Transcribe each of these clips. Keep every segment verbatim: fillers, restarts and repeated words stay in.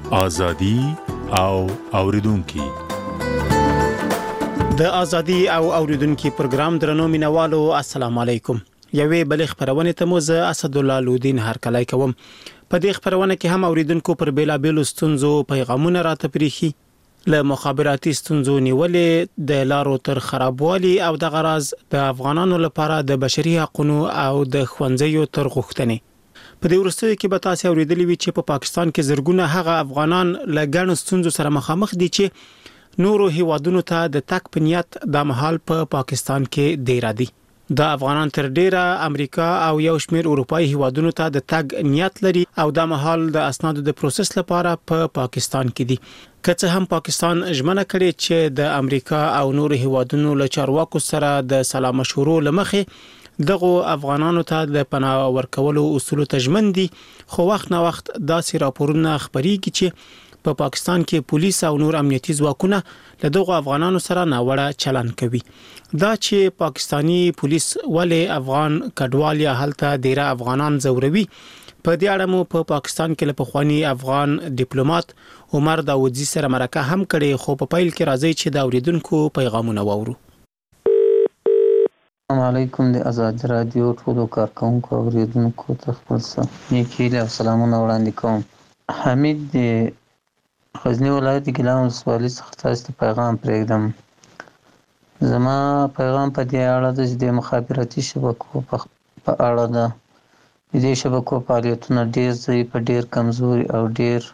ازادي او اوریدونکي د ازادي او اوریدونکي پروګرام درنو مینوالو السلام علیکم. یوې بلې خبرونه ته مو زه اسد الله لودین هرکلی کوم. په دې خبرونه کې هم اوریدونکو پر بیلابیلو ستونزو پیغامونه راته پریخي، له مخابراتي ستونزو نیولې د لارو تر خرابوالي او د غراز د افغانانو لپاره د بشري حقوقو او د خوندزیو تر غوښتنې. په دې ورستیو کې به تاسو اوریدلی وي چې په پا پاکستان کې زرګونه هغه افغانان له ګڼو ستونزو سره مخامخ دي چې نورو هیوادونو ته د تک په نیت د مهال په پا پاکستان کې دی را دي. د افغانان تر ډیره امریکا او یو شمېر اروپאי هیوادونو ته د تګ نیت لري او د مهال د اسنادو د پروسس لپاره په پا پاکستان کې دي. که څه هم پاکستان ژمنه کړې چې د امریکا او نورو هیوادونو له چارواکو سره د سلا مشورو لمخې دغه افغانانو ته د پناه ورکولو اصول ته ژمن دي، خو وخت نه وخت داسې راپورونه خبريږي چې په پا پاکستان کې پولیس او نور امنیتي ځواکونه له دغه افغانانو سره ناوړه چلند کوي. دا چې پاکستانی پولیس ولې افغان کډوال یا هلته ډیره افغانان زوروي، په دې اړه مو په پا پاکستان کې له پخوانی افغان ډیپلوماټ عمر داوودزي سره مرکه هم کړې، خو په پیل کې راځي چې د اوریدونکو پیغامونه واورو. السلام علیکم. د آزاد رادیو ټولو کارکونکو او اوریدونکو ته خپل نیکی له سلامونه وړاندې کوم. حمید د غزنی ولایت ګیلان ولسوالۍ څخه تاسو ته پیغام پرېږدم. زما پیغام په دې اړه ده چې د مخابراتي شبکو په اړه ده. د دې شبکو فعالیتونه ډېر ضعیف، ډېر کمزوري او ډېر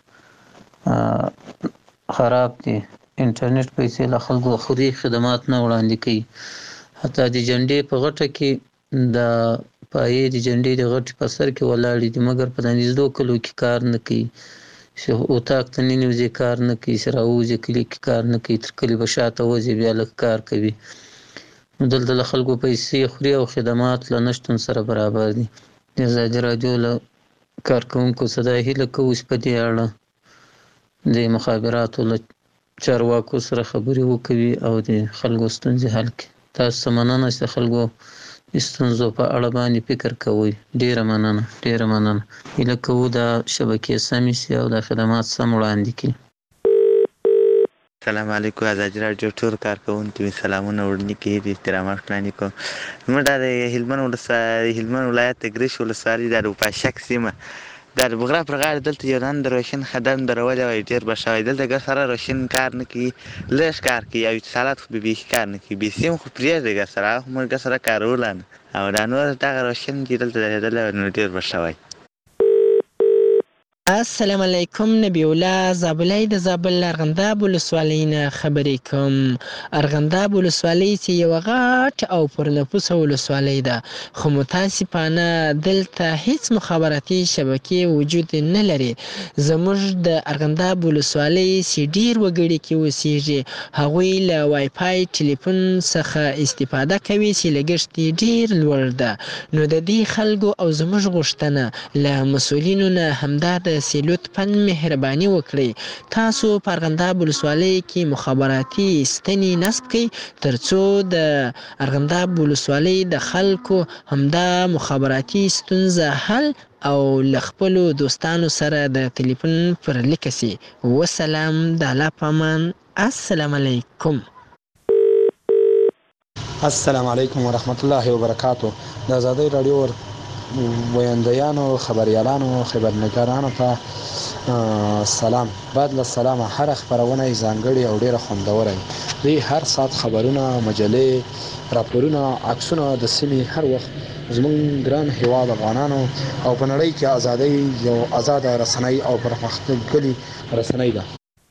خراب دي. انټرنیټ پیسې له خلکو خوري، خدمات نه وړاندې کوي. حتی د جنډې په غټه کې د پایې د جنډې د غټې په سر کې ولاړې دي، مګر په نږدې کلو کې کار نه کوي. چې اتاق ته ننوځي کار نه کوي، چې راوځي کلي کې کار نه کوي، تر کلي به شاته وځي بیا لږ کار کوي. نو دلته له خلکو پیسې خوري او خدمات له نشتون سره برابر دي. د آزادي رادیو له کارکوونکو څخه دا هیله کوو چې په دې اړه د مخابراتو له چارواکو سره خبرې وکوي او د خلکو ستونزې حل کړي. تاسو مننه چې خلکو ستونزو په اړه باندې فکر کوئ. ډیره مننه ډیره مننه. هیله کوو دا شبکې سمې شي او د خدمات سم وړاندې کړي. السلام علیکم. آزادي رادیو ټول کارکوونکو ته سلامونه وړاندې کوي، د احترامات وړاندې کوم. زموږ د هلمند ولسوالۍ هلمند ولایت د ګرش ولسوالۍ د روپاشک سیمه د بغرا پر غاړه دلته یو نن د روشن خدم درولې وای، ډېر به شوی. دلته ګر سره روشن کار نه کوي، لږ کار کوي او اتصالات خو به بیخي کار نه کوي. بې سیم خو پرېږدی ګر سره موږ ګر سره کارول نه او دا نور دغه روشن چې دلته درېدلی نو ډېر به شوی. السلام علیکم. نبی الله زابلۍ د زابل ارغنداب ولسوالۍ نه خبرې کوم. ارغنداب ولسوالۍ چې یوه غټ او پر نفوسه ولسوالۍ ده، خو متاسفانه دلته هیڅ مخابراتي شبکې وجود نه لري. زموږ د ارغنداب ولسوالۍ چې ډېر وګړي کې اوسېږي، هغوی له وای فای ټلیفون څخه استفاده کوي چې لګښت یې ډېر لوړ ده. نو د دې خلکو او زموږ غوښتنه له مسؤلینو نه همدا ده چې لطفاً مهرباني وکړئ، تاسو په ارغنداب ولسوالۍ کې مخابراتي ستنې نصب کړئ تر څو د ارغنداب ولسوالۍ د خلکو همدا مخابراتي ستونزه حل او له خپلو دوستانو سره د ټلیفون پر لیکه سي. وسلام. د الله په امان. السلام علیکم. السلام علیکم ورحمت الله وبرکاتو. د آزادۍ رادیو ویاندیانو، خبریالانو، خبرنګارانو ته سلام. بعد له سلامه هر خبرونه ځانګړي او ډیره خوندوره وي. هر ساعت خبرونه، مجلې، راپورونه، عکسونه د سیمې هر وخت زموږ ګران هیواد افغانانو او په نړۍ کې ازادۍ یو آزاده رسنۍ او پرمختللې رسنۍ ده.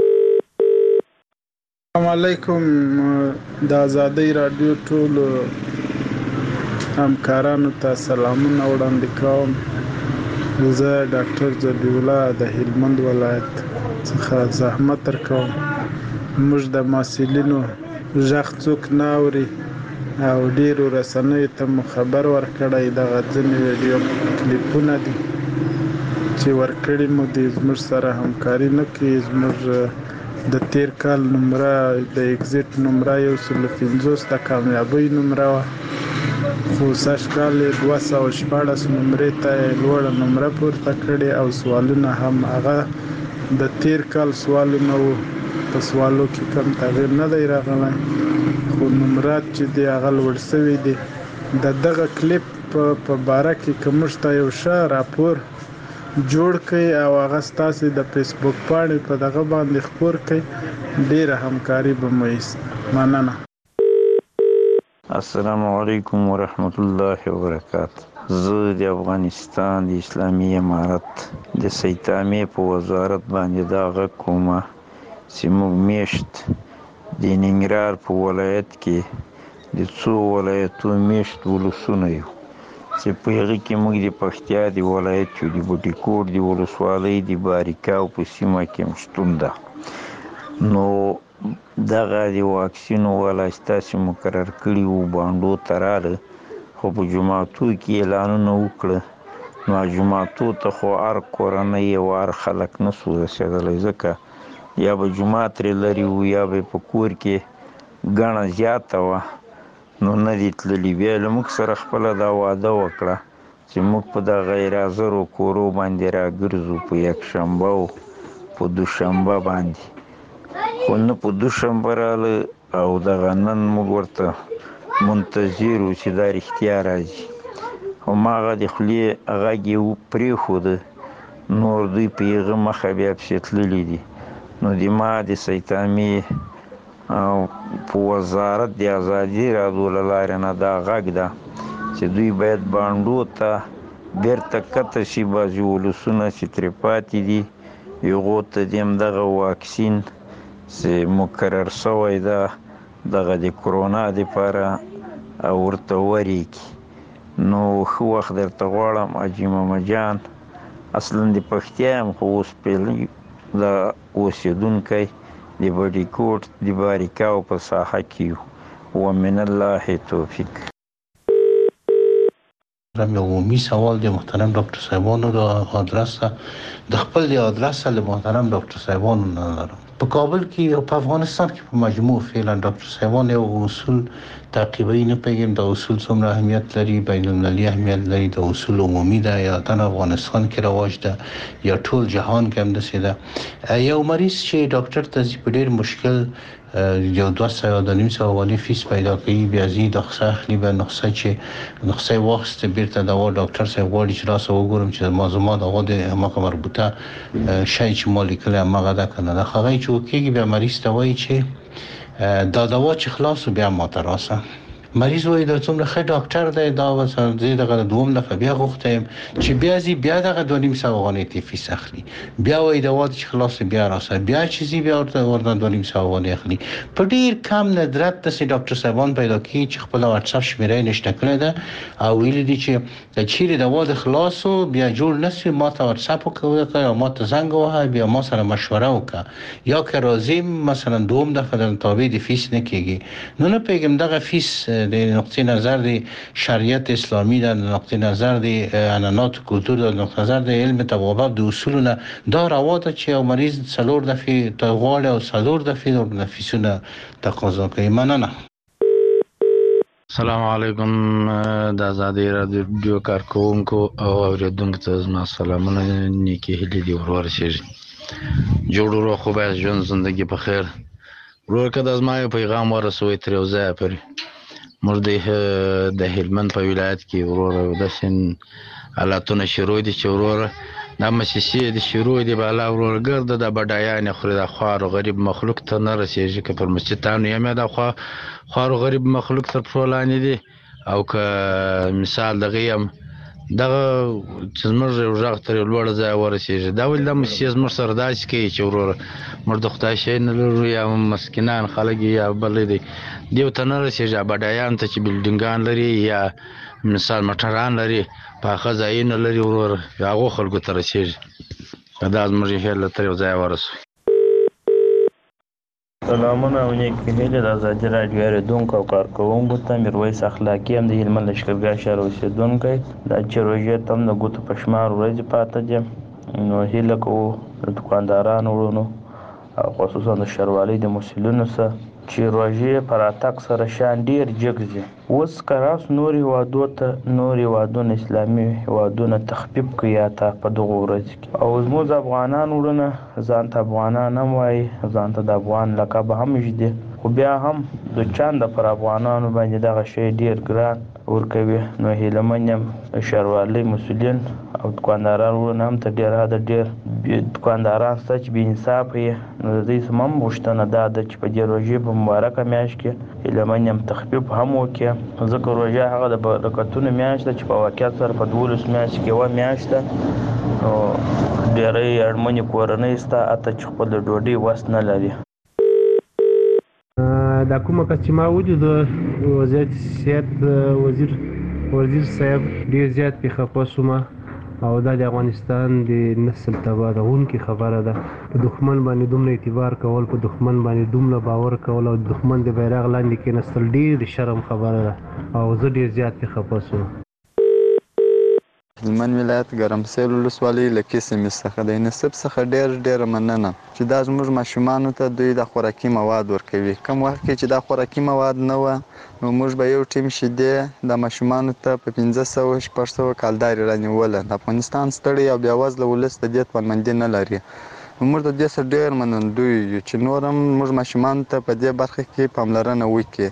السلام علیکم. د آزادۍ رادیو ټول همکارانو ته سلامونه وړاندې کوم. زه ډاکټر ذبیح الله د هلمند ولایت څخه زحمت درکوم. موږ د محصلینو غږ څوک نه اوري او ډیرو رسنیو ته مو خبر ورکړی. دغه ځینې ویډیو کلیپونه دي چې ورکړي مو دي، زموږ سره همکاري نه کوي. زموږ د تیر کال نمره د اگزیټ نمره یو سل پنځوس د کامیابۍ نمره وه، خو سږ کال یې دوه سوه شپاړس نمرې ته یې لوړه نمره پورته کړې او سوالونه هم هغه د تیر کال سوالونه وو په سوالو کې کم تغیر نه دی راغلی خو نمرات چې دی هغه لوړ سوي دي د دغه کلیپ په باره کې که موږ ته یو ښه راپور جوړ کړئ او هغه ستاسې د فیسبوک پاڼې په دغه باندې خپور کړئ ډیره همکاري به مو مننه. السلام علیکم ورحمت الله وبرکاته. زه د افغانستان د اسلامي امارت د سیتامې په وزارت باندې دا غږ کومه چې موږ میشت د ننګرهار په ولایت کې د څو ولایتو میشت ولسونه یو چې په هغې کې موږ د پکتیا د ولایت یو د بوټي کوټ د ولسوالۍ د باریکاو په سیمه کې هم شتون ده. نو دغه د واکسینو والا ستاسې مقرر کړي وو بانډو ته راغله خو په جوماتو کې اعلانونه وکړه نو جوماتو ته خو هر کورنۍ او هر خلک نه سو رسېدلی ځکه یا به جومات ترې لرې وو یا به په کور کې ګڼه زیاته وه نو نه دي تللي. بیا له موږ سره خپله دا وعده وکړه چې موږ په دغه غیرحاضرو کورو باندې راګرځو په یکشنبه او په دوشنبه باندې خو نه په دوشنبه راغله او دغه نن موږ ورته منتظر وو چې دا رښتیا راځي هماغه د خولې غږ یې پرېښوده نور دوی په هغه مخه بیا پسې تللي دي. نو د ما د سیتامې په وزارت د ازادي راډیو له لارې نه دا غږ ده چې دوی باید بانډو ته بیرته کته شي. بعضې ولسونه چې ترې پاتې دي هغو ته د همدغه واکسین چې مقرر شوی ده دغه د کرونا دپاره او ورته ورېږي. نو ښه وخت درته غواړم حاجي محمد جان اصلا د پکتیا یم خو اوس پیلي د اوسېدونکی د بډي کوټ د باریکاو په ساحه کې یو ومن الله توفیق. یو عمومي سوال د محترم ډاکټر صاحبانو د آدرس د خپل د آدرس له محترم ډاکټر صاحبانو نه لرم. په کابل کې او په افغانستان کې په مجموع فعلا ډاکټر صاحبان یو اصول تعقیبوي نه پیږم د اصول څومره اهمیت لري بین المللي اهمیت لري د اصول عمومي ده یا د افغانستان کې رواج ده یا ټول جهان کې هم دسې ده. یو مریض چې ډاکټر ته په ډېر مشکل یو دوه سوه د نیم سوه والی فیس پیدا کوي بیا ځي نسخه اخلي به نسخه چې نسخه یې واخیسته بیرته دوا ډاکټر صاحب غواړي چې راسه وګورم چې ما زما دغه د هماغه مربوطه شی چې ما لیکلی هماغه ده که نه ده. هغه چې وکېږي بیا مریض ته وایي چې دا دوا چې خلاص بیا ما ته راسه. مریض وایي دا څومره ښه ډاکټر دی دا مثلا زه دغه دوم دفعه بیا غوښتی یم چې بیا ځي بیا دغه دوه نیم سوه افغانۍ ته فیس اخلي بیا وایي دوا چې خلاص بیا راسه بیا چې ځي بیا ورته ورته دوه نیم سوه افغانۍ اخلي. په ډېر کم ندرت داسې ډاکټر صاحبان پیدا کېږي چې خپله واټساپ شمېره یې نشته کړې ده او ویلي دي چې چیرې دوا د خلاصو بیا جوړ نه سوي ما ته واټساپ وکړه یا ما ته زنګ ووهه بیا ما سره مشوره وکړه یا که راځي مثلا دوم دفعه د تابع د فیس نه کېږي. نو نه پوهېږم دغه فیس د نقطه نظر د شریعت اسلامی د نقطه نظر د عنعنات کلتور د نقطه نظر د علم طبابت د اصولونه دا روا ده چې یو مریض څلور دفعې ته غواړي او څلور دفعې د فیسونه تقاضا کوي. مننه. السلام علیکم د ازادي راډیو کارکوونکو او اوریدونکو ته زما سلامونه نیکې هیلې دي ورورسېږي جوړ ورو خو باید ژوند زندگی په خیر ورور که د زما یو پیغام ورسوئ تر یو ځایه پورې موږ د هلمند په ولایت کې وروره داسې حالاتونه شروع دي چې وروره دا مسیسې د شروع دي بالا وروره ګرده د بډایانې خوري دا خوار و غریب مخلوق ته نه رسېږي که پر مسجدانو یم دا خوار و غریب مخلوق تر پښو لاندې دي او که مثال دغه یم دغه چې زموږ یو غږ تر یو لوړ ځایه ورسېږي دا ولې دا مسیسې زموږ سره داسې کوي چې وروره موږ د خدای شی نه لرو یا مسکینان خلک یا بل دی دیو ته نه رسېږي بډایانو ته چې بلډینګان لري یا مثال موټران لري پاخه ځایونه لري وروره هغو خلکو ته رسېږي دا زموږ هیله تر یو ځایه ورسوي. سلامونه او نیکې هیلې د ازادي راډیو اورېدونکو او کارکوونکو ته میرویس اخلاقي هم د هلمند لښکرګاه ښار اوسېدونکی دا چې روژې ته هم د ګوتو په شمار ورځې پاته دي نو هیله کوو د دوکاندارانو وروڼو او خصوصا د ښاروالۍ د مسؤلینو څخه چې روژې په راتګ سره شیان ډېر جګ ځي. اوس که راس نور هېوادو ته نور هېوادونه اسلامي هېوادونه تخفیف کوي یا تا په دغو ورځو کې، او زموږ افغانان وروڼه ځان ته افغانان هم وایي، ځان ته د افغان لقب هم ږدي، خو بیا هم د چانده پر افغانانو باندې دغه شی ډېر ګران ورکوي. نو هیله من یم د ښاروالۍ مسؤلین او دوکانداران وروڼه هم تر ډېره حده ډېر دوکانداران شته چې بې انصافه یې، نو د دوی څخه هم غوښتنه دا ده چې په دې روژې په مبارکه میاشت کې هیله من یم تخفیف هم وکړي، ځکه روژه هغه د برکتونو میاشت ده چې په واقعیت سره په دولسو میاشتو کې یوه میاشت ده. نو ډېری اړمنې کورنۍ شته حتی چې خپل د ډوډۍ وس نه لري. دا کومه کس چې ما ولید د وزارت صحت وزیر وزیر صاحب ډېر زیات پې خفه شوم، او دا د افغانستان د نسل تباهونکې خبره ده. په دښمن باندې دومره اعتبار کول، په دښمن باندې دومره باور کول او د دښمن د بیرغ لاندې کېناستل ډېر د شرم خبره ده، او زه ډېر زیات پې خفه شوم. هلمند ولایت ګرمسیر ولسوالۍ له کیسمې څخه د یونیسف څخه ډېر ډېره مننه چې دا زموږ ماشومانو ته دوی د خوراکي مواد ورکوي. کوم وخت کې چې دا خوراکي مواد نه وه نو موږ به یو ټیم شیدې د ماشومانو ته په پنځه سوه شپږ سوه کالدارې رانیوله. د افغانستان ستړی او بېوزله ولس د دې توانمندي نه لري. نو موږ د دې څخه ډېر منندوی یو چې نور هم موږ ماشومانو ته په دې برخه کې پاملرنه وکړي.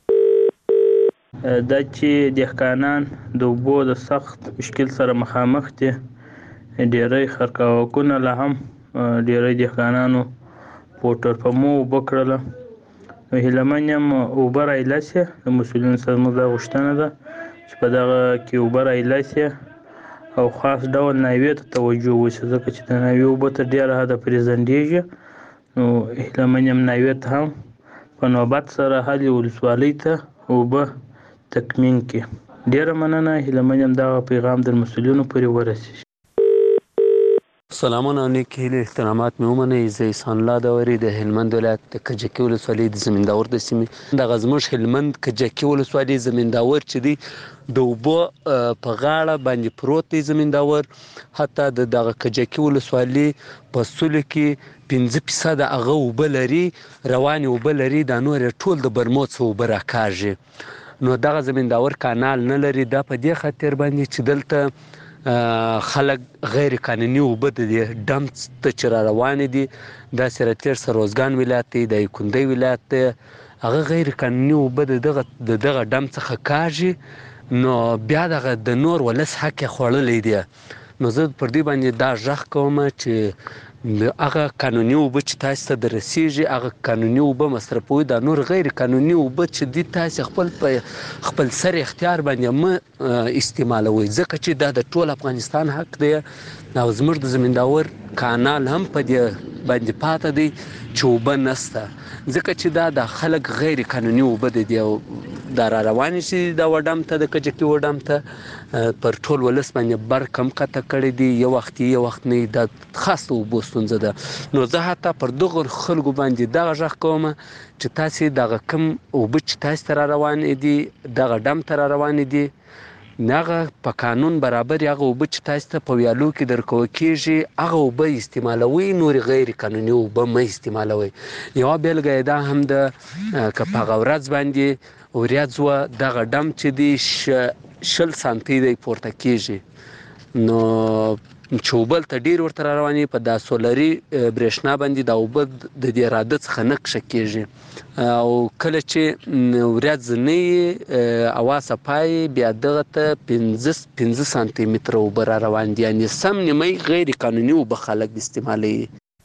دا چې دهقانان د اوبو د سخت مشکل سره مخامخ دي، ډېری خرکاوکونه لا هم ډېری دهقانانو موټر پمپو اوبه کړله. نو هیله من یم اوبه رایله سي، د مسؤلینو سره زموږ دا غوښتنه ده چې په دغه کې اوبه رایله سي او خاص ډول ناوې ته توجه وشي، ځکه چې د ناوې اوبه تر ډېره حده پرې ځنډېږي. نو هیله من یم ناوې ته هم په نوبت سره هلې ولسوالۍ ته اوبه تکمین کړي. ډېره مننه، هیله من یم دغه پیغام د مسؤلینو پورې ورسیږي. سلامونه او نیک هیلې احترامات مې ومنئ. زه احسان الله داوري د هلمند ولایت د کجکي ولسوالۍ د زمینداور د سیمې دغه زموږ هلمند کجکي ولسوالۍ زمینداور چې دی د اوبو په غاړه باندې پروت دی زمینداور. حتی د دغه کجکي ولسوالۍ په سلو کې پنځه فیصده هغه اوبه لري، روانې اوبه لري، دا نور یې ټول د برمو څخه اوبه راکاږي. نو دغه زمینداور کانال نه لري. دا په دې خاطر باندې چې دلته خلک غیر قانوني اوبه د دې ډم ته چې را روانې دي، دا سرتیر سروزګان ولایت دی، د یکندۍ ولایت دی، هغه غیر قانوني اوبه د دغه د دغه ډم څخه کاږي. نو بیا دغه د نور ولس حق یې خوړلی دی. نو زه پر دې باندې دا غږ کوم چې هغه قانوني اوبه چې تاسو ته درسیږي، هغه قانوني اوبه مصرفوي. دا نور غیر قانوني اوبه چې دي تاسو خپل په خپل سر اختیار باندې مه استعمالوئ، ځکه چې دا د ټول افغانستان حق دی. او زموږ د زمینداور کانال هم په دې باندې پاته دی چې اوبه نسته، ځکه چې دا د خلک غیر قانوني اوبه دي او دا را روانې شي د وډم ته د کجکي وډم ته پر ټول ولس باندې بر کم قطع کړی دي. یو وخت یو وخت نه دا خاصه اوبو ستونزه ده. نو زه حتی پر دغو خلکو باندې دغه غږ کوم چې تاسې دغه کم اوبه چې تاسې ته را روانې دي، دغه ډم ته را روانې دي، هغه په قانون برابر هغه اوبه چې تاسو ته په ویالو کې درکول کېږي هغه اوبه استعمالوئ، نورې غیر قانوني اوبه مه استعمالوئ. یوه بیلګه یې دا هم ده که په هغه ورځ باندې وریځ وه، دغه ډم چې دی شل سانتي دی پورته کېږي، نو چې اوبه هلته ډېر ورته را روانې په دا سولري برېښنا باندې دا اوبه د دې راده څخه نه کښه کېږي. او کله چې ورځ نه وي هوا صفا وي، بیا دغه ته پنځه پنځه سانتي متره اوبه را روان دي، یعنې سم نیمۍ غیر قانوني اوبه خلک استعمالوي.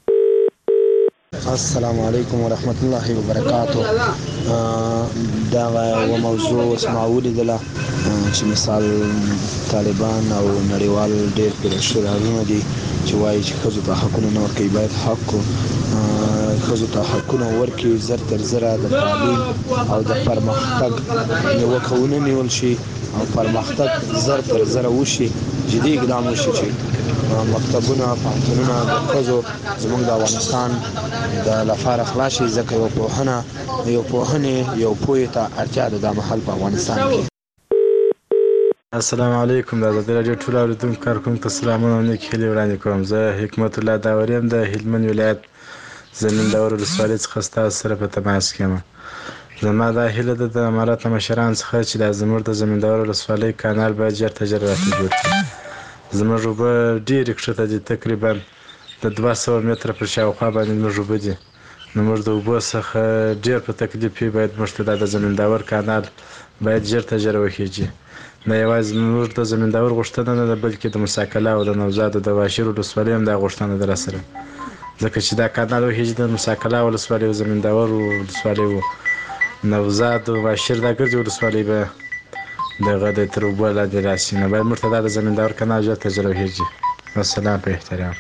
السلام علیکم ورحمت الله وبرکاتو. دا یوه موضوع اوس ما ولیدله چې مثال طالبان او نړیوال ډېر پرې شعارونه دي چې وایي چې ښځو ته حقونه نه ورکوي، باید حق ښځو ته حقونه ورکړي، زر تر زره د تعلیم او د پرمختګ نیوکه ونه نیول شي او پرمختګ زر تر زره وشي، جدي اقدام وشي چې مکتبونه پوهنتونونه د ښځو زموږ د افغانستان د لپاره خلاص شي، ځکه یو پوهنه یو پوهنې یو پوهې ته اړتیا ده دا مهال په افغانستان کې. السلام علیکم. د ازادي راډیو ټول اورېدونکو کارکوونکو ته سلامونه او نیک هیلې وړاندې کوم. زه حکمت الله داوري یم د هلمند ولایت زمینداور ولسوالۍ څخه ستاسو سره په تماس کې یم. زما دا هیله ده د امارت مشران څخه چې دا زموږ د زمینداور ولسوالۍ کانال باید ژر تر ژره راته جوړ کړي. زموږ اوبه ډېرې کښته دي، تقریبا د دوه سوه متره پر شاوخوا باندې زموږ اوبه دي. نو موږ د اوبو څخه ډېر په تکلیف یو، باید موږ ته دا د زمینداور کانال باید ژر تر ژره وخیږي. دا یوازې زموږ د زمینداور غوښتنه نه ده، بلکې د موسی او د نوزاد د واشر ولسوالۍ هم دا غوښتنه ده راسره، ځکه چې دا کانال وخیږي د موسی ولسوالۍ او زمینداور ولسوالۍ و نوزاد او واشر دا ګرځي ولسوالۍ به دغه د تر اوبو لاندې راسي. نو باید موږ ته دا د زمینداور کانال ژر تر ژره وخیږي. والسلام په احترام.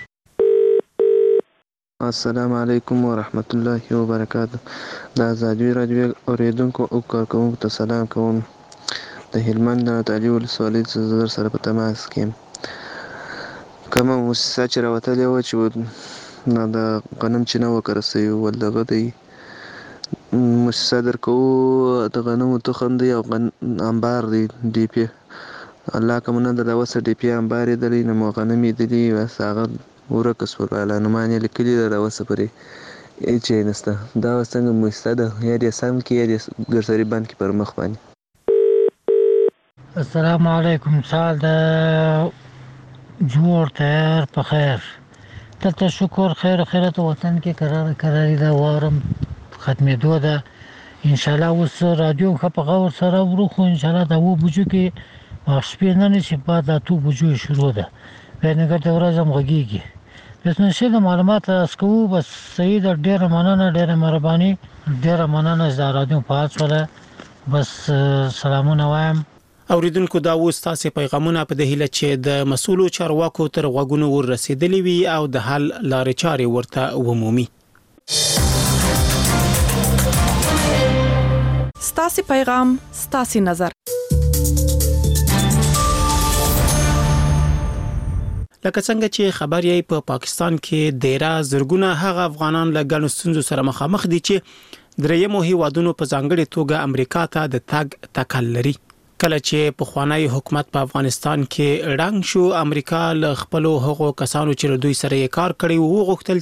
السلام علیکم ورحمت الله وبرکاته. د ازادي راډیو اوریدونکو او کارکوونکو ته سلام کوم. د هلمند د نادعلي ولسوالۍ څخه در سره په تماس کې یم. کومه موسسه چې راوتلې وه چې د غنم چینه وکره سوې ول دغه دی موسسه درکوو د غنمو تخم دی او انبار دی ډي پي. الله که مو نه درته اوسه ډي پي انبار یې دلی نو مو غنم یې دلي بس هغه ورکه سول. اعلانمان یې لیکلي ده د اوسه پورې هېڅ شی نشته. دا اوس څنګه موسسه ده، یا دې سم کړي یا دې ګرسري بند کړي پر مخ باندې. السلام علیکم. سال د جوړ تیار په خیر. دلته شکر خیر خیرت وطن کې قرار قراري دا وارم ختمېدو ده انشاءالله. اوس رادیو ښه په غور سره ورو، خو انشاءالله د اوه بجو کې شپې نه نه چې بعد اته بجو شروع ده بینګر د ورځ هم غږېږي. بس نشي د معلومات اسکو بس صحیح ده. ډېره مننه، ډېره مهرباني، ډېره مننه چې د رادیو په هڅوله بس سلامونه وایم. اوریدونکو دا و ستاسو پیغامونه په دهیله چې د مسؤلو چارواکو تر غوګونو ور رسیدلی وي او د حل لارې چارې ورته ومومي. ستاسو پیغام ستاسو نظر. لکه څنګه چې خبر یې په پاکستان کې ډیره زرګونه هغه افغانان له ګڼو ستونزو سره مخامخ دي چې درېیمو هیوادونو په ځانګړي توګه امریکا ته د تګ تکل لري. کله چې په خوانی حکومت په افغانستان کې رنګ شو، امریکا له خپل هغو کسانو چې دوی سره یې کار کړی وو غوښتل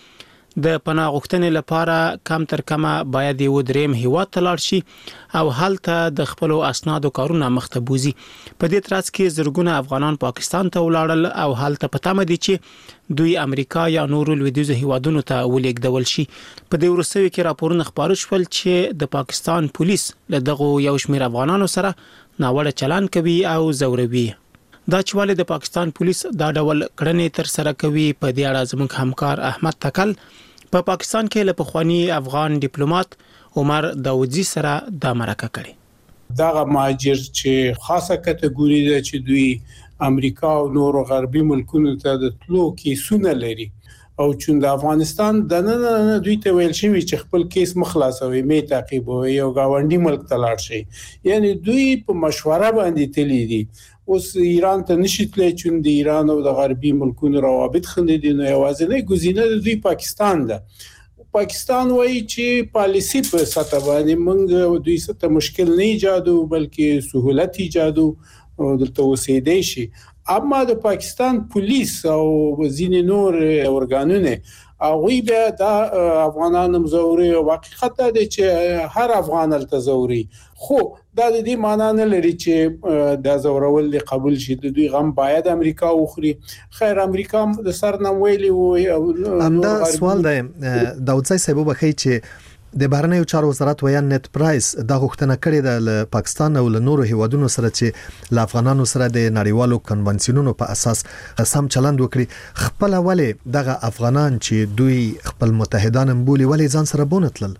چې د پناه غوښتنې لپاره کم تر کمه باید یو دریم هیواد ته لاړ شي او هلته د خپل اسنادو کارونه مخته بوزي. په دې ترڅ کې زرګونه افغانان پاکستان ته ولاړل او هلته په تمه دي چې دوی امریکا یا نورو لویدیځو هیوادونو ته ولېږدول شي. په دې وروستیو کې راپورونه خبرو شول چې د پاکستان پولیس له دغه یو شمېر افغانانو سره ناوړه چلند کوي او زوروي. دا چې ولې د پاکستان پولیس دا ډول کړنې تر سره کوي، په دې اړه زموږ همکار احمد تکل په پا پاکستان کې له پخوانی افغان ډیپلوماټ عمر داودزی سره د مرکه کړي. دا مهاجر چې خاصه کټګوري ده چې دوی امریکا او نور غربي ملکونو ته د تلو کیسونه لري او چې د افغانستان د نن نه دوی ته ویل شوی چې خپل کیس مخلاصوي، می تعقیبوي او گاونډي ملک ته لاړ شي. یعنی دوی په مشوره باندې تللی دي. اوس ایران ته نشي تللی چې د ایران او د غربي ملکونو روابط خندي دي. نو یوازینی ګزینه د دوی پاکستان ده. پاکستان وایي چې پالیسی په سطح باندې موږ دوی ته مشکل نه ایجادو بلکې سهولت ایجادو او دلته اوسېدای شي. اما د پاکستان پولیس او ځینې نور ارګانونه هغوی بیا د افغانانو مزوري او حقیقت دا دی چې هر افغان الته زوري، خو دا د دې معنا نه لري چې د زورول دی قبول شي. د دوی غم باید امریکا وخوري. خیر امریکا د سر نام ویلي او همدا سوال دی داودزی صاحب بخی چې د بهرنیو چارو وزارت ویان نت پرایس دا غوښتنه کړې ده له پاکستان او له نورو هیوادونو سره چې له افغانانو سره د نړیوالو کنونسیونونو په اساس سم چلند وکړي. خپل ولې دغه افغانان چې دوی خپل متحدان بولی ولې ځان سره بونتلل؟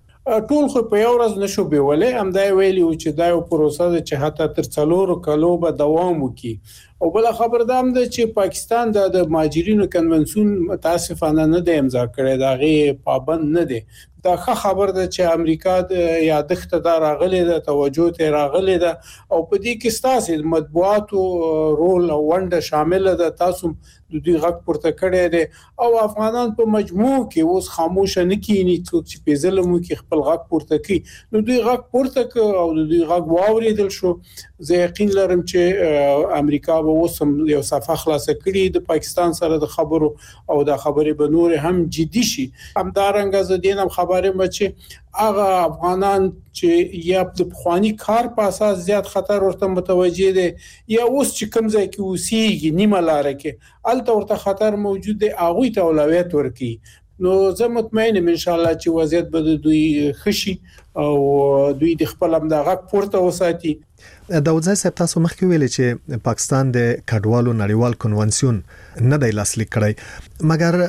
ټول خو په یو ورځ نشو بیولې. هم دا ویلی و چې دا یو پروسه ده چې حتی تر څلورو کالو به دوام وکړي. او بل خبر ده هم ده چې پاکستان د مهاجرینو کنونسیون متاسفانه نه دی امضا کړی، دا غي پابند نه دی. دا ښه خبر ده چې امریکا د یادښت دا راغلی ده، توجه ته راغلی ده او په دې کې ستاسو مطبوعاتو رول او ونډه شامل ده. تاسو د دوی غږ پورته کړی دی او افغانان په مجموع کې اوس خاموش نه کینی چې په ظلم کې خپل غږ پورته کوي. نو دوی غږ پورته ک او دوی غږ واوریدل شو. زه یقین لرم چې امریکا به وسم یو صفه خلاص کړي د پاکستان سره د خبرو او د خبرې به نور هم جدي شي. همدارنګه زه دینم خبره مې چې هغه افغانان چې یا د پخوانی کار په اساس زیات خطر ورته متوجه دي یا اوس چې کوم ځای کې اوسېږي نیمه لار کې الته ورته خطر موجود دی هغه ته اولویت ورکړي. نو زه مطمئن یم ان شاء الله چې وضعیت به د دوی خشي او دوی د خپل امداغه پورته وساتي. داود زای صاحب تاسو مخکې ویلي چې پاکستان د کډوالو نړیوال کنونسیون نه دی لاسلیک کړی مګر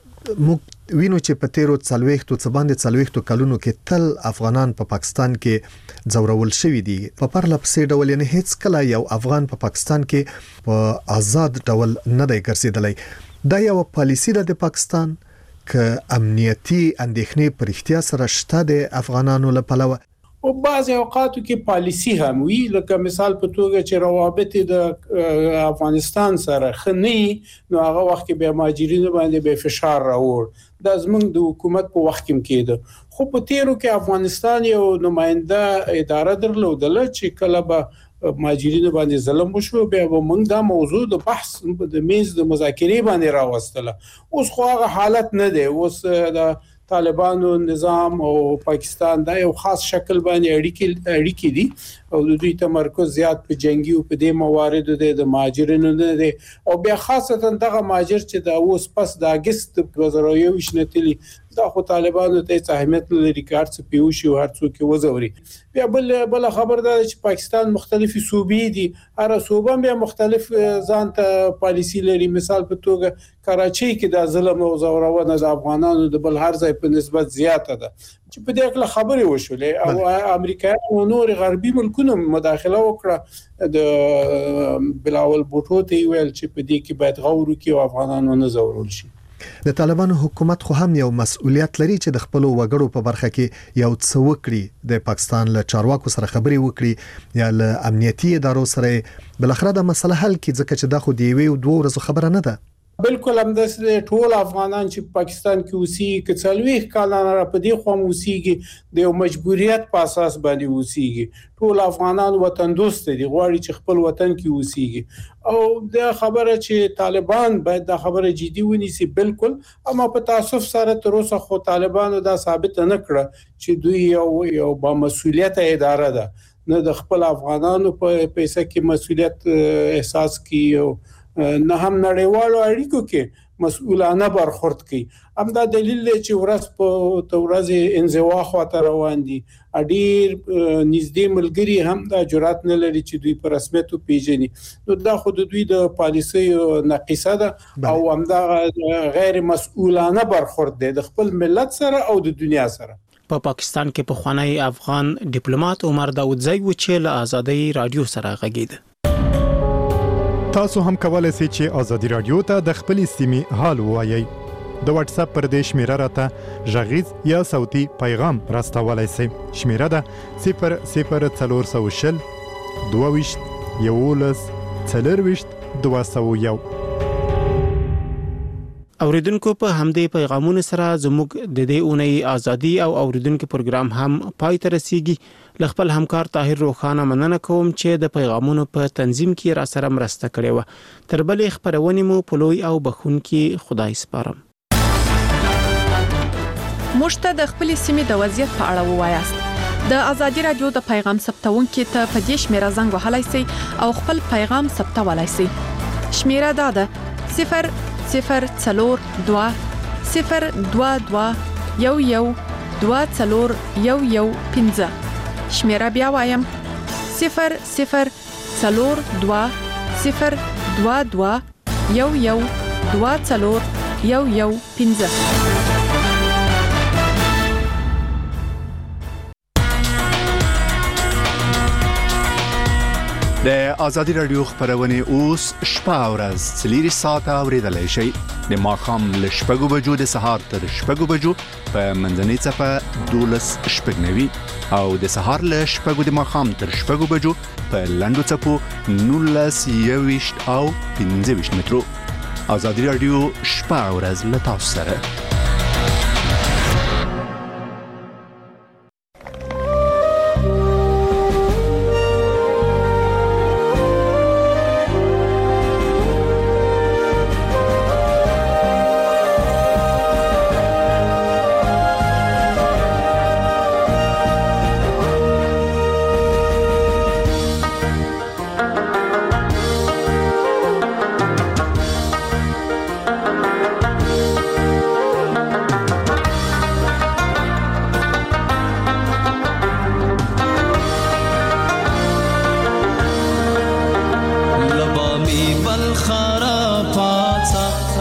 موږ وینو چې په تیرو څلويختو څه باندې څلويختو کلونو کې تل افغانان په پا پاکستان کې ځورول شوی دي په پرله پسې ډول یعنی هیڅ کله یو افغان په پا پاکستان کې په آزاد ډول نه دی ګرځیدلی. دا یو پالیسی ده د پاکستان که امنیتی اندېښنې پر اختیار سره شته د افغانانو لپاره او بعض اوقاتو کې پالیسی هم وی لکه مثال په توګه چې روابط د افغانستان سره خني نو هغه وخت کې به مهاجرینو باندې به فشار راوړ د زمنګ د حکومت په وخت کې کېده. خو په تیرو کې افغانستان یو نماینده اداره درلودله چې کله به مهاجرینو باندې ظلم وشو بیا به موږ دا موضوع د بحث د میز د مذاکرې باندې راوستله. اوس خو هغه حالت نه دی. اوس د طالبانو نظام او پاکستان دا یو خاص شکل باندې اړیکې اړیکې دي او د دوی تمرکز زیات په جنگي او په دې مواردو د مهاجرینو نه دي او بیا خاصتا دغه مهاجر چې د اوس پس د اگست دوه زره یو شنتلی دا خو طالبانو ته اهمیت لري کار څه پیوشي او هر څوک وزوري. بیا بل بل خبر ده چې پاکستان مختلفي صوبې دي هر صوبه بیا مختلف ځان ته پالیسی لري. مثال په توګه کراچۍ کې د ظلم او زورونه د افغانانو د بل هر ځای په نسبت زیاته ده چې په دې کې خبرې وشولې او امریکا او نور غربي ملکونو مداخله وکړه د بلاول بوټو ته ویل چې په دې کې باید غور وکړي او افغانانو نه زورول شي. د طالبانو حکومت خو هم یو مسؤلیت لري چې د خپل وګړو په برخه کې یو څه وکړي د پاکستان له چارواکو سره خبرې وکړي یا له امنیتي ادارو سره بلخره د مسله حل کړي ځکه چې دا خو دی وی او دوه ورځې خبره نه ده. بالکل هم د ټول افغانان چې پاکستان کې اوسېږي که څلويخ کالانه را په دې خو اوسېږي د یو مجبوریت په اساس باندې اوسېږي. ټول افغانان وطن دوست دي غواړي چې خپل وطن کې اوسېږي او د خبره چې طالبان باید د خبره جدي ونیسي بالکل. اما په تاسف سره تر اوسه خو طالبانو دا ثابت نه کړ چې دوی یو یو با مسؤلیت اداره ده نه د خپل افغانانو په پیسې کې مسؤلیت احساس کوي نه هم نړیوالو اړیکو کې مسؤلانه برخورد کوي. همدا دلیل دی چې ورځ په تورځ انزوا خواته روان دي. اډیر نږدې ملګری هم دا جرأت نه لري چې دوی په رسمیت پیژني. نو دا خو د دوی د پالیسي ناقصه ده او همدا غیر مسؤلانه برخورد دی د خپل ملت سره او د دنیا سره. په پا پاکستان کې په خوانی افغان ډیپلوماټ عمر داود زای و چې له آزادۍ رادیو سره غږیده. تاسو هم کولای شئ چې آزادي رادیو ته د خپل سیمې حال ووایي. د واتس اپ پر دې شمیره راته ژغیز یا صوتي پیغام راستولای شئ. شمیره ده صفر صفر څلور سوه شل دوه ویشت یولس څلور ویشت دوه سوه یو. اوریدونکو په همدې پیغامونو سره زموږ د دې اونۍ ازادي او اوریدونکو پروګرام هم پای ته رسیږي. لخپل همکار طاهر روخانه مننه کوم چې د پیغامونو په تنظیم کې را سره مرسته کړې و. تر بلې خبرونه مو په لوی او بخونکي خدای سپارم. مشته د خپل سیمې د وضعیت په اړه ووایاست. د ازادي رادیو د پیغام ثبتونکو ته په دې شمیره زنګ وهلای شئ او خپل پیغام ثبتولای شئ. شمیره دا ده صفر صفر څلور دوه صفر دوه دوه یو یو دوه څلور یو یو پنځه. شمیره بیا وایم صفر صفر څلور دوه صفر دوه دوه یو یو دوه څلور یو یو پنځه. د آزادي رادیو خبرونه اوس شپه او ورځ څلور ساعته اوریدلای شئ. د ماښام له شپږو بجو د سهار تر شپږو بجو په منځنۍ صفه دولس شپږ نوي او د سهار له شپږو د ماښام تر شپږو بجو په لنډو صفو نولس یويشت او پنځه ویشت مترو. آزادي رادیو شپه او ورځ له تاسو سره.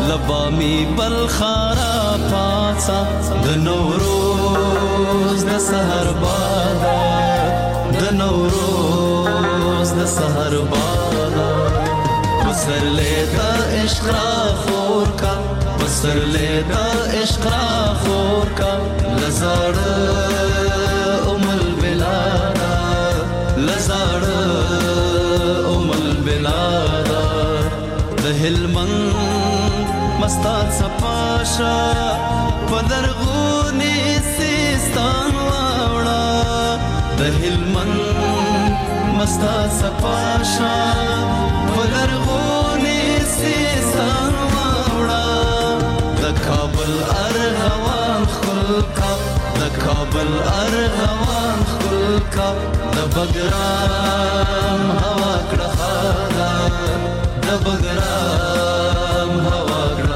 لبامي بلخارا پاڅه د نوروز د سحر بادا د نوروز د سحر بادا پسرلی د عشق را خور کا پسرلی د عشق را خور کا لزړ ام البلادا لزړ ام البلادا د هلمند مستات صفاشا پدرغونی سیستان واوڑا د هلمند مستات صفاشا پدرغونی سیستان واوڑا د کابل ارغوان خلکا د کابل ارغوان خلکا د بګرام هوا کړه د بګرام هوا کړه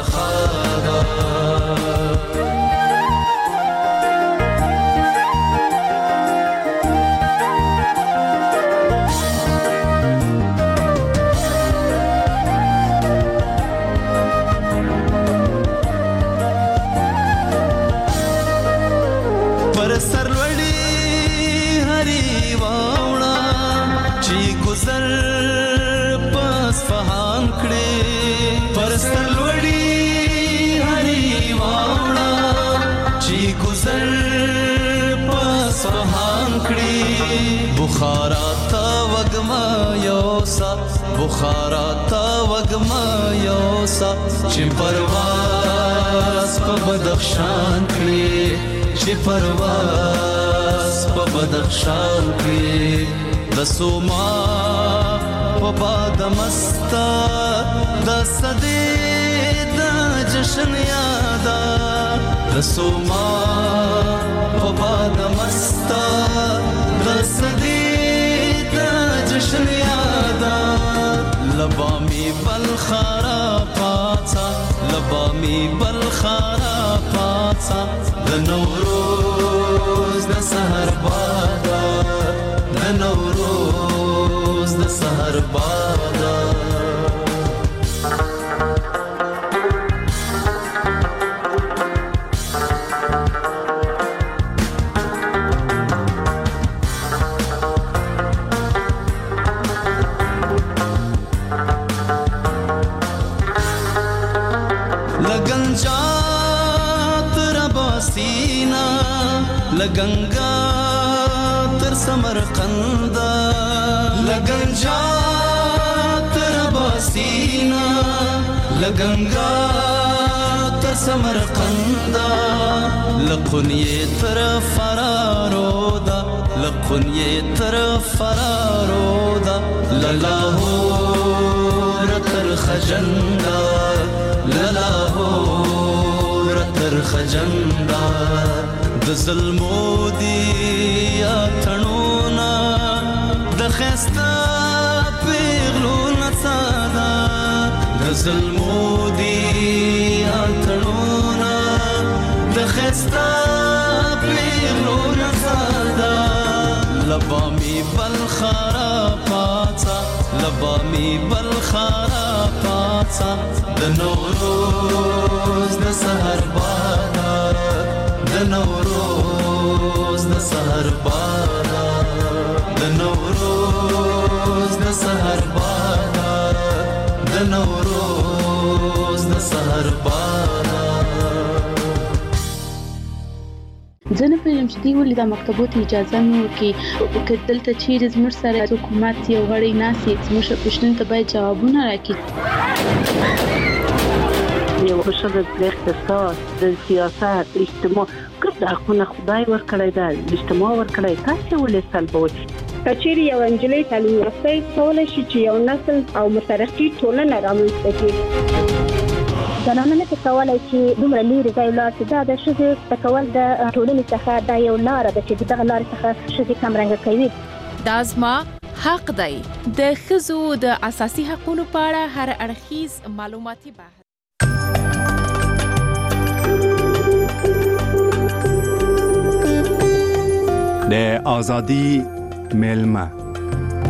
پر سرلوړي هري واوړه چې گزر پس فهان کړي پر سرلوړي هري واوړه چې گزر پس فهان کړي بخارا تا وګما یوسا بخارا تا وګما یوسا چې پرواز په بدخشان کړي چې پرواز په بدخشان کې د سوما په باد مستا د صدې د جشن یادا د سوما په باد مستا د صدې د جشن یادا لبامي بلخارا پاڅه لبامي بلخارا پاڅه د نوروز د سحر بادا د نوروز د سحر بادا لګنجا تر باسینا لګنګا تر سمرقند لګنجا تر باسینا لګنګا تر سمرقند لقنيه تر فرارودا لقنيه تر فرارودا للاهور تر خجندا للاهور تر خجندا د ظلمو دی یا تڼونا د خستا پیغلو نڅادا د ظلمو دی یا تڼونا د خستا پیغلو نڅادا لبامي بلخارا پاڅه لبامي بلخارا پاڅه د نوروز د سحر بادا د نوروز د سحر بادا د نوروز د سحر بادا د نوروز د سحر بادا زه نه پوهېږم چې دوی ولې دا مکتبو ته اجازه نه ورکوي که دلته چیرې زموږ سره حکومت یو غړی ناست وي زموږ پوښتنو ته باید جوابونه راکړي یو ښځه د اقتصاد د سیاست اجتماع ګرد حقونه خدای ورکړی ده اجتماع ورکړی تاسې ولې سلبوئ که چیرې یوه نجلۍ تعلیم یافته کولی شي چې یو نسل او مترقي ټولنه رامنځته کړي زنانه نه کولای چې دومره لري ځای لاړ شي دا د ښځې تکول د ټولنې څخه دا یو لار ده چې دغه لار څخه ښځې کمرنګه کوي دا زما حق دی د ښځو د اساسي حقوقو په اړه هر اړخیز معلوماتي بحث د ازادي ملما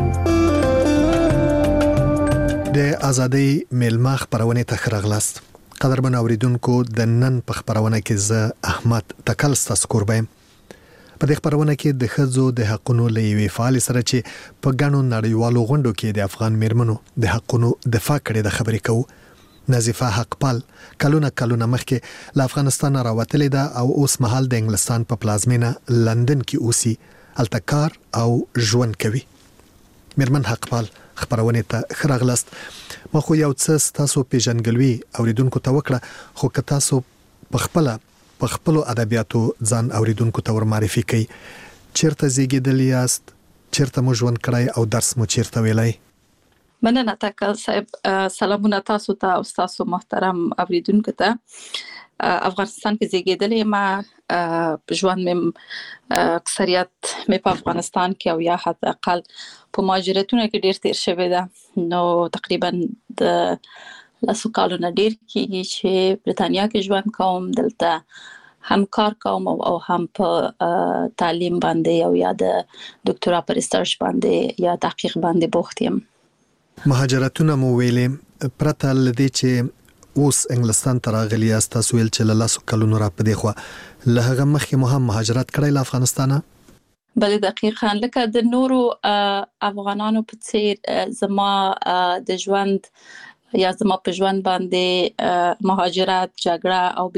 د ازادي ملما خبرونه ته خرغلاست قدرمن اوریدونکو د نن په خبرونه کې زه احمد تکل ستاسو کوربایم. په دې خبرونه کې د ښځو د حقونو لوي فعال سره چې په ګڼو نړیوالو غونډو کې د افغان میرمنو د حقونو دفاع کړې د خبرې کوو. نظیفه حقپال کلونه کلونه مخکې له افغانستان راوتلې ده او اوس مهال د انګلستان په پلازمینه لندن کې اوسي، هلته کار او ژوند کوي. میرمن حقپال خبرونه ته خراغلست. ما خو یو څه تاسو پیژنګلوي اوریدونکو ته وکړه، خو که تاسو په خپل په خپل ادبیاتو ځان اوریدونکو ته ور معرفي کړئ. چیرته زیږیدلی یاست؟ چیرته مو ژوند کړی او درس مو چیرته ویلی؟ مننه تکل صاحب. سلامونه تاسو ته او تاسو محترم اوریدونکو ته. افغانستان کې زیږیدلی ما ژوند مې اکثریت مې په افغانستان کې او یا حتی اقل په مهاجرتونو کې ډیر تیر شوی ده. نو تقریبا د لاسو کالونه ډیر کېږي چې برتانیا کې ژوند کوم. دلته هم کار کوم او هم په تعلیم باندې او یا د ډاکټرا پر ریسرچ باندې یا تحقیق باندې بوخت یم. مهاجرتونه مو ویلې، پرته لدې چې اوس انګلستان ته راغلی یاست، تاسو ویل چې له لاسو کلونو را پدې خو له هغه مخکې مو هم مهاجرت کړی له افغانستانه؟ بله دقیقاً، لکه د نورو افغانانو په څیر زما د ژوند یا زما په ژوند باندې مهاجرت، جګړه او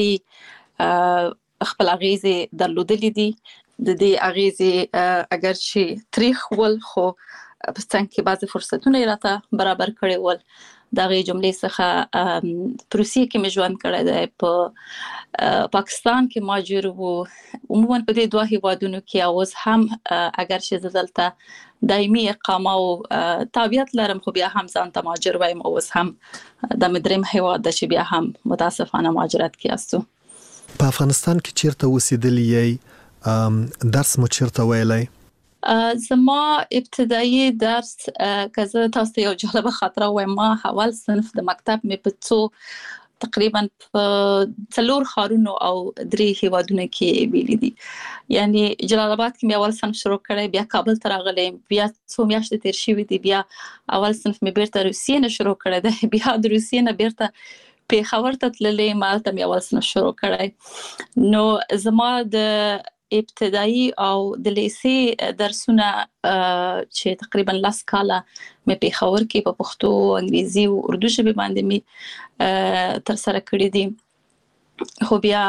بېوزلي خپل اغیزې درلودلې دي. د دې اغیزې اگر چې تاریخ ول خو په څنګه کې بعضی فرصتونه راته برابر کړي ول. دغه جملې څخه په روسیې کې مې ژوند کړی دی، په پاکستان کې مهاجر وو، عموما په دې دوه هیوادونو کې. اوس هم اگر چې زه دلته دایمي اقامه او تابعیت لرم خو بیا هم ځان ته مهاجر وایم. اوس هم د مدریم هیواد ده چې بیا هم متاسفانه مهاجرت کې استو. په افغانستان کې چیرته اوسېدلی یې؟ درس مو چیرته ویلی؟ زما ابتدایي درس که زه تاسو ته یو جالبه خاطره وایم، ما اول صنف د مکتب مې په څو تقریبا په څلور ښارونو او درې هیوادونو کې ویلي دي. یعنی جلال آباد کې مې اول صنف شروع کړی، بیا کابل ته راغلی، بیا څو میاشتې تیر شوي دي، بیا اول صنف مې بیرته روسیې نه شروع کړی دی، بیا د روسیې نه بیرته پیښور ته تللی، مالته مې اول صنف شروع کړی. نو زما د ابتدایي او د لیسې درسونه چې تقریبا لاس کاله مې پیښور کې په پښتو، انګریزي او اردو ژبه باندې مې تر سره کړی دي. خو بیا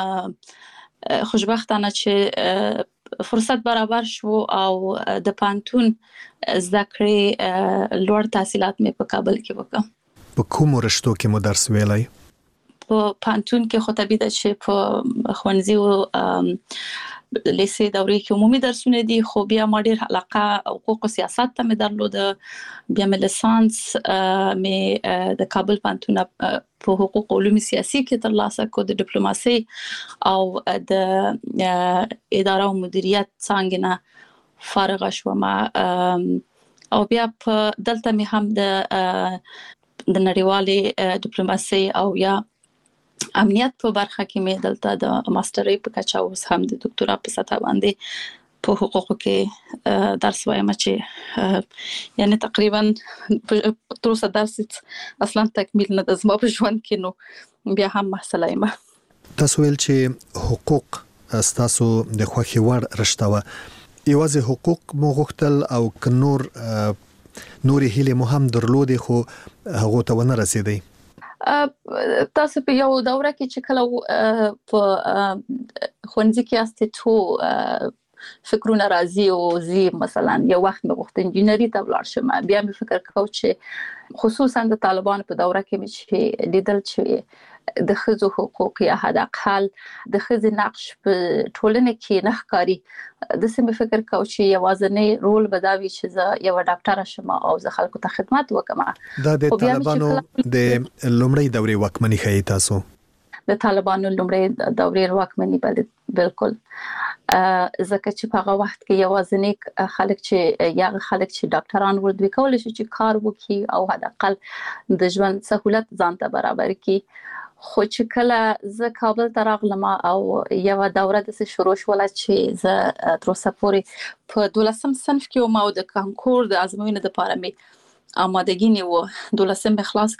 خوشبختانه چې فرصت برابر شو او د پانتون زده کړې لوړ تحصیلات مې په کابل کې وکړم. په کوم رشتو کې مو درس ویلی؟ په پانتون کې خو طبیعي ده چې په ښوونځي او لیسې دورې کې عمومي درسونه دي، خو بیا ما ډېر علاقه حقوق او سیاست ته مې درلوده. بیا مې لیسانس مې د کابل پانتون په حقوق او علوم سیاسي کې ترلاسه کړ، د ډیپلوماسي او د اداره او مدیریت څانګې نه فارغه شوم. او بیا په دلته مې هم د د نړیوالې ډیپلوماسي او یا امنیت په برخه کې مې دلته د ماسترۍ په کچه اوس هم د ډاکټرا په سطح باندې په حقوقو کې درس وایم، چې یعنی تقریبا تر اوسه درس اصلا تکمیل نه د زما په ژوند کې، نو بیا هم محصله یم. تاسو ویل چې حقوق تاسو د خوښي وړ رشته وه، یوازې حقوق مو غوښتل او که نور نورې هیلې مو هم درلودې خو هغو ته ونه رسېدئ؟ تاسو په یو دوره کې چې کله په ښوونځي کې یاستئ څو فکرونه راځي او زی مثلا یو وخت مې غوښتل انجینري ته ولاړ شم، بیا مې فکر کاوه چې خصوصا د طالبانو په دوره کې مې چې لیدل چې د ښځو حقوق یا حد اقل د ښځې نقش په ټولنه کې نه ښکاري. داسې مې فکر کاوه چې یوازینی رول به دا وي چې زه یوه ډاکټره شم او زه خلکو ته خدمت وکړم. دا د طالبانو د لومړۍ دورې واکمني ښیي تاسو؟ د طالبانو لومړۍ دورې واکمني بالکل، ځکه چې په هغه وخت کې یوازینی خلک چې یا خلک چې ډاکټران ول دوی کولای شي چې کار وکړي او حد اقل د ژوند سہولت ځان ته برابر کړي. خو چې کله زه کابل ته راغلم او یو دوره د شروع شوله چې زه تر اوسه پورې په دولسم صنف کې وم او د کانکور د ازموینې لپاره مې آمادګي نیو دولسم خلاص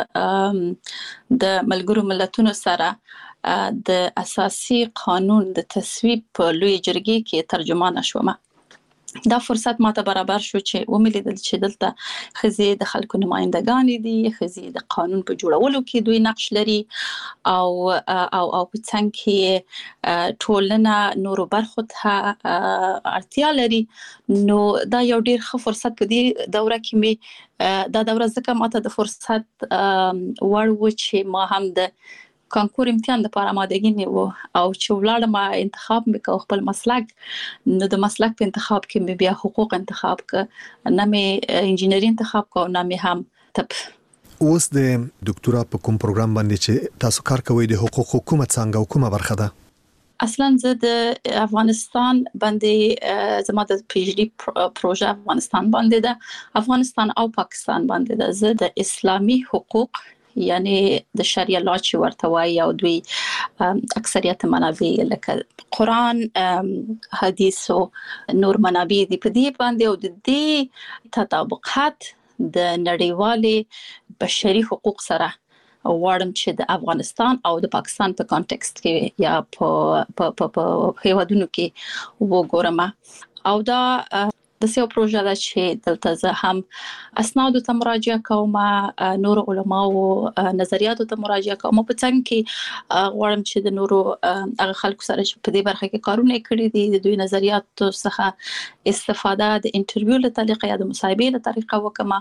کزه د ملګرو ملتونو سره د اساسي قانون د تصویب په لوی جرګې کې ترجمان شوم. دا فرصت ماته برابر شو چې وملیدل چې دلته خزي د خلکو نمائندګان دي، خزي د قانون په جوړولو کې دوی نقش لري او او او په څنګه کې ټولنه نورو برخو ته اړتیا لري. نو دا یو ډیر ښه فرصت په دې دوره کې می دا دوره ځکه ماته د فرصت وړ و چې ما هم د کانکور امتحان لپاره آمادګي نیو او چې ولاړم انتخاب وکاو خپل مسلک. نو د مسلک په انتخاب کې مې بیا حقوق انتخاب ک، نه مې انجینری انتخاب کو، نه مې هم طب. اوس د ډاکټرا په کوم پروګرام باندې چې تاسو کار کوئ د حقوق حکومت څنګه کومه برخه ده؟ اصلا زه د افغانستان باندې زما د پی ایچ ډي پروژه افغانستان باندې ده، افغانستان او پاکستان باندې ده. زه د اسلامي حقوق یعنی د شریعه لا چې ورته وایي او دوی اکثریت منابع لکه قرآن، حدیث او نور منابع دي په دې باندې او د دې تطابقات د نړیوالې بشري حقوق سره وړم چې د افغانستان او د پاکستان په کانټکست کې یا په په په هیوادونو کې وګورم. او دا د سیو پروژه ده چې دلته زه هم اسناد ته مراجعه کوم، نور علما او نظریاتو ته مراجعه کوم، په څنګه کې غواړم چې د نورو هغه خلکو سره چې په دې برخه کې کارونه کړی دي د دوی نظریاتو څخه استفاده د انټرویو له طریقې یا د مصاحبې له طریقې وکم.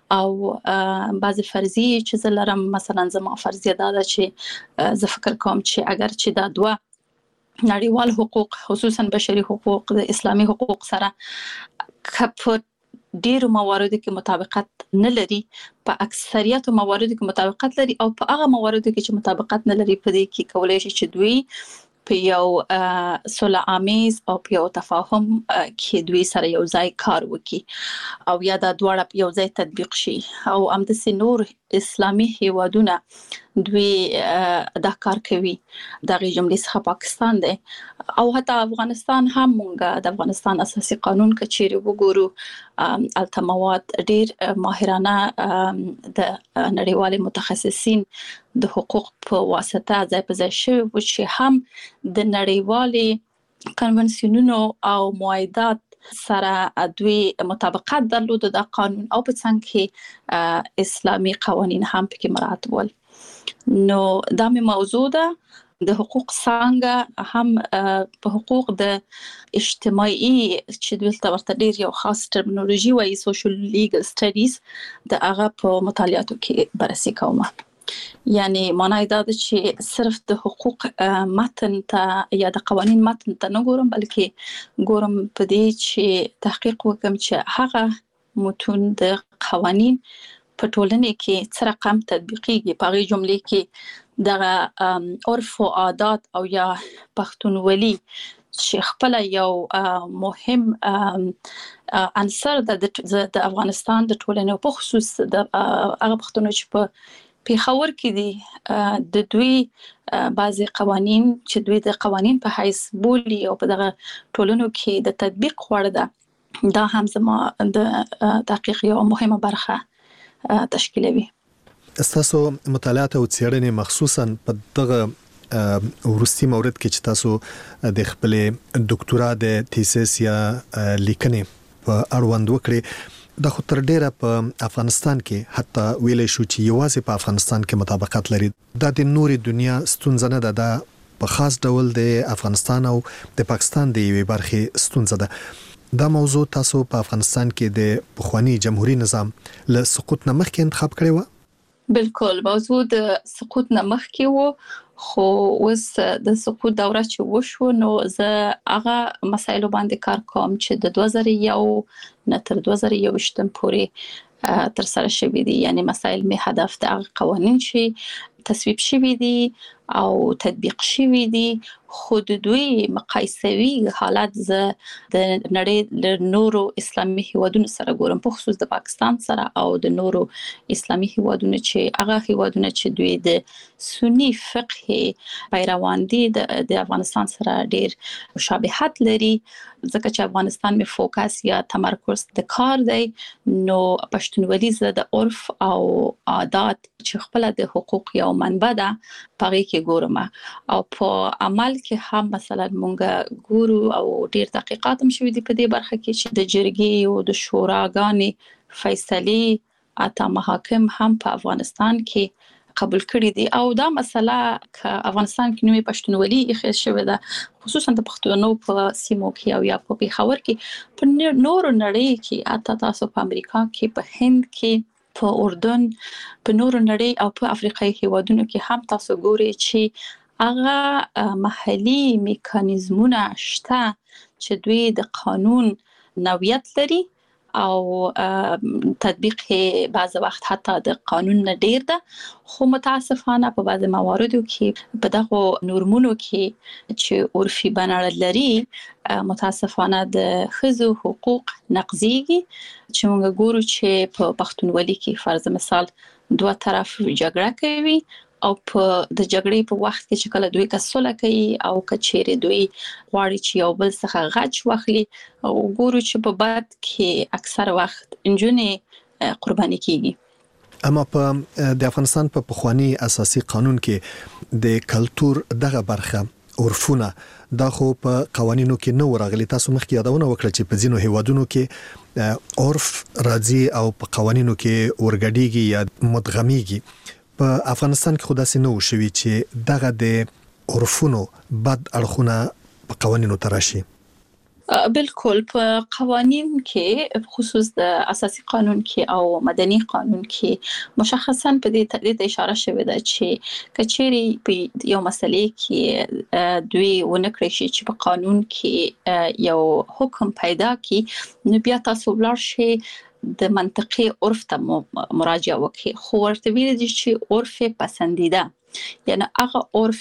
او بعض فرضیه چې زه لرم، مثلا زما فرضیه دا ده چې زه فکر کوم چې اگر چې دا دوه نړیوال حقوق خصوصا بشري حقوق د اسلامي حقوق سره کپ ډیرو مواردو کې مطابقت نه لري، په اکثریت مواردو کې مطابقت لري او په هغه مواردو کې چې مطابقت نه لري په دې کې کولای شي چې دوی په یو صلح آمیز او په یو تفاهم کې دوی سره یو ځای کار وکړي او یا دا دواړه یو ځای تطبیق شي. او همداسې نور اسلامي هیوادونه دوی دا کار کوي، دغه جملې څخه پاکستان دی او حتی افغانستان هم. مونږ د افغانستان اساسي قانون کچېرې وګورو، الته مواد ډیر ماهرانه د نړیوال متخصصین د حقوق په واسطه ځای په ځای شوی و چې هم د نړیوال کنونسیونونو او معاهدات سره دوی مطابقت درلود د قانون او په څنګه کې اسلامي قوانين هم پکې مراعات ول. نو دا مې موضوع ده د حقوق څنګه هم په حقوق د اجتماعي چې دلته ورته ډیر یو خاص ټرمینولوژي وایي سوشل لیګل سټډیز د هغه په مطالعاتو کې بررسي کوم. یعنی معنی دا ده چې صرف د حقوق متن ته یا د قوانین متن ته نه ګورم، بلکې ګورم په دې چې تحقیق وکم چې هغه متون د قوانین په ټولنه کې څه رقم تطبیقيږي، په هغه جملې کې د عرف او عادات او یا پښتونولي چې خپل یو مهم عنصر د افغانستان د ټولنې په خصوص د هغه پښتون چې په پیښور کې دي د دوی بعضي قوانين چې دوی د قوانين په حیث بولي او په دغه ټولنو کې د تطبیق وړ ده، دا هم زما د تحقیق یو مهمه برخه تشکیلوي. تاسو مطالعات او څېړنې مخصوصا په دغه ورستي مورد کې چې تاسو د خپل ډاکټرا د تیسیس یا لیکنې په اړوند وکړي، د خو تر ډیره په افغانستان کې حتی ویلې شو چې یوازې په افغانستان کې مطابقت لري. دا د نوري دنیا ستونزه نه ده، دا په خاص ډول د افغانستان او د پاکستان د یوې برخې ستونزه ده. دا موضوع تاسو په افغانستان کې د پخوانی جمهوریت نظام له سقوط نه مخکې انتخاب کړی و؟ بالکل، موضوع د سقوط نه مخکې و، خو اوس د سقوط دوره چې وشو نو زه هغه مسایلو باندې کار کوم چې د دوه زره یو نه تر دوه زره یوویشت پورې تر سره شوي دي. یعنی مسایل می هدف د هغه قوانین شي تصویب شوي دي او تطبیق شوي دي، خو د دوی مقایسوي حالت ز د نړۍ له نورو اسلامي هیوادونو سره ګورم، په خصوص د پاکستان سره او د نورو اسلامي هیوادونو چې هغه هیوادونه چې دوی د سنی فقه پیروان دي د افغانستان سره ډیر مشابهت لري، ځکه چې افغانستان می فوکس یا تمرکز د کار دی. نو پښتونولي زه د عرف او عادت چې خپل د حقوق یو منبع ده پاره کې ګورم، او په عمل کې هم مثلا مونږ ګورو او ډیر تحقیقات هم شوي دي په دې برخه کې چې د جرګې او د شوراګانې فیصله اته محاکم هم په افغانستان کې قبول کړی دي، او دا مسله ک افغانستان کې نوې پښتونولي اخیستل شوې ده، خصوصا د پښتنو په سیمو کې او یا په پیښور کې، په نورو نړۍ کې اته تاسو په امریکا کې، په هند کې، په اردن، په نورو نړۍ او په افریقایي هیوادونو کې هم تاسو ګورئ چې هغه محلي میکانیزمونه شته چې دوی د قانون نوعیت لري او تطبیق بعض وخت حتی د قانون نه ډیر ده، خو متاسفانه په بعض مواردو کې په دغه نورمونو کې چې عرفي بڼه لري متاسفانه د ښځو حقوق نقضيږي، چې موږ ګورو چې په پښتونولي کې فرض مثال دوه طرف جګړه کوي او په د جګړې په وخت کې چې کله دوی کسوله کوي او کچېره دوی غواړي چې یو بل څخه غچ واخلي، او ګورو چې په بعد کې اکثر وخت انجونې قرباني کیږي. اما په د افغانستان په پخوانی اساسي قانون کې د کلچر دغه برخه عرفونه دا خو په قوانینو کې نو راغلي. تاسو مخکې یادونه وکړه چې په ځینو هیوادونو کې عرف راځي او په قوانینو کې ورګډیږي یا مدغمیږي. په افغانستان کې خدای سينو شوي چې دغه د عرفونو بد اړخونه په قوانینو تراشي. بالکل په قوانین کې خصوص د اساسي قانون کې او مدني قانون کې مشخصا په دې تدید اشاره شوې ده چې کچېری په یو مسلې کې دوی ونکړي شي چې په قانون کې یو حکم پیدا کی، نو بیا تاسو ولر شي د منطقي عرف ته مراجعه وکړي، خو ورته ویل دي چې عرف پسندیده، یعنی هغه عرف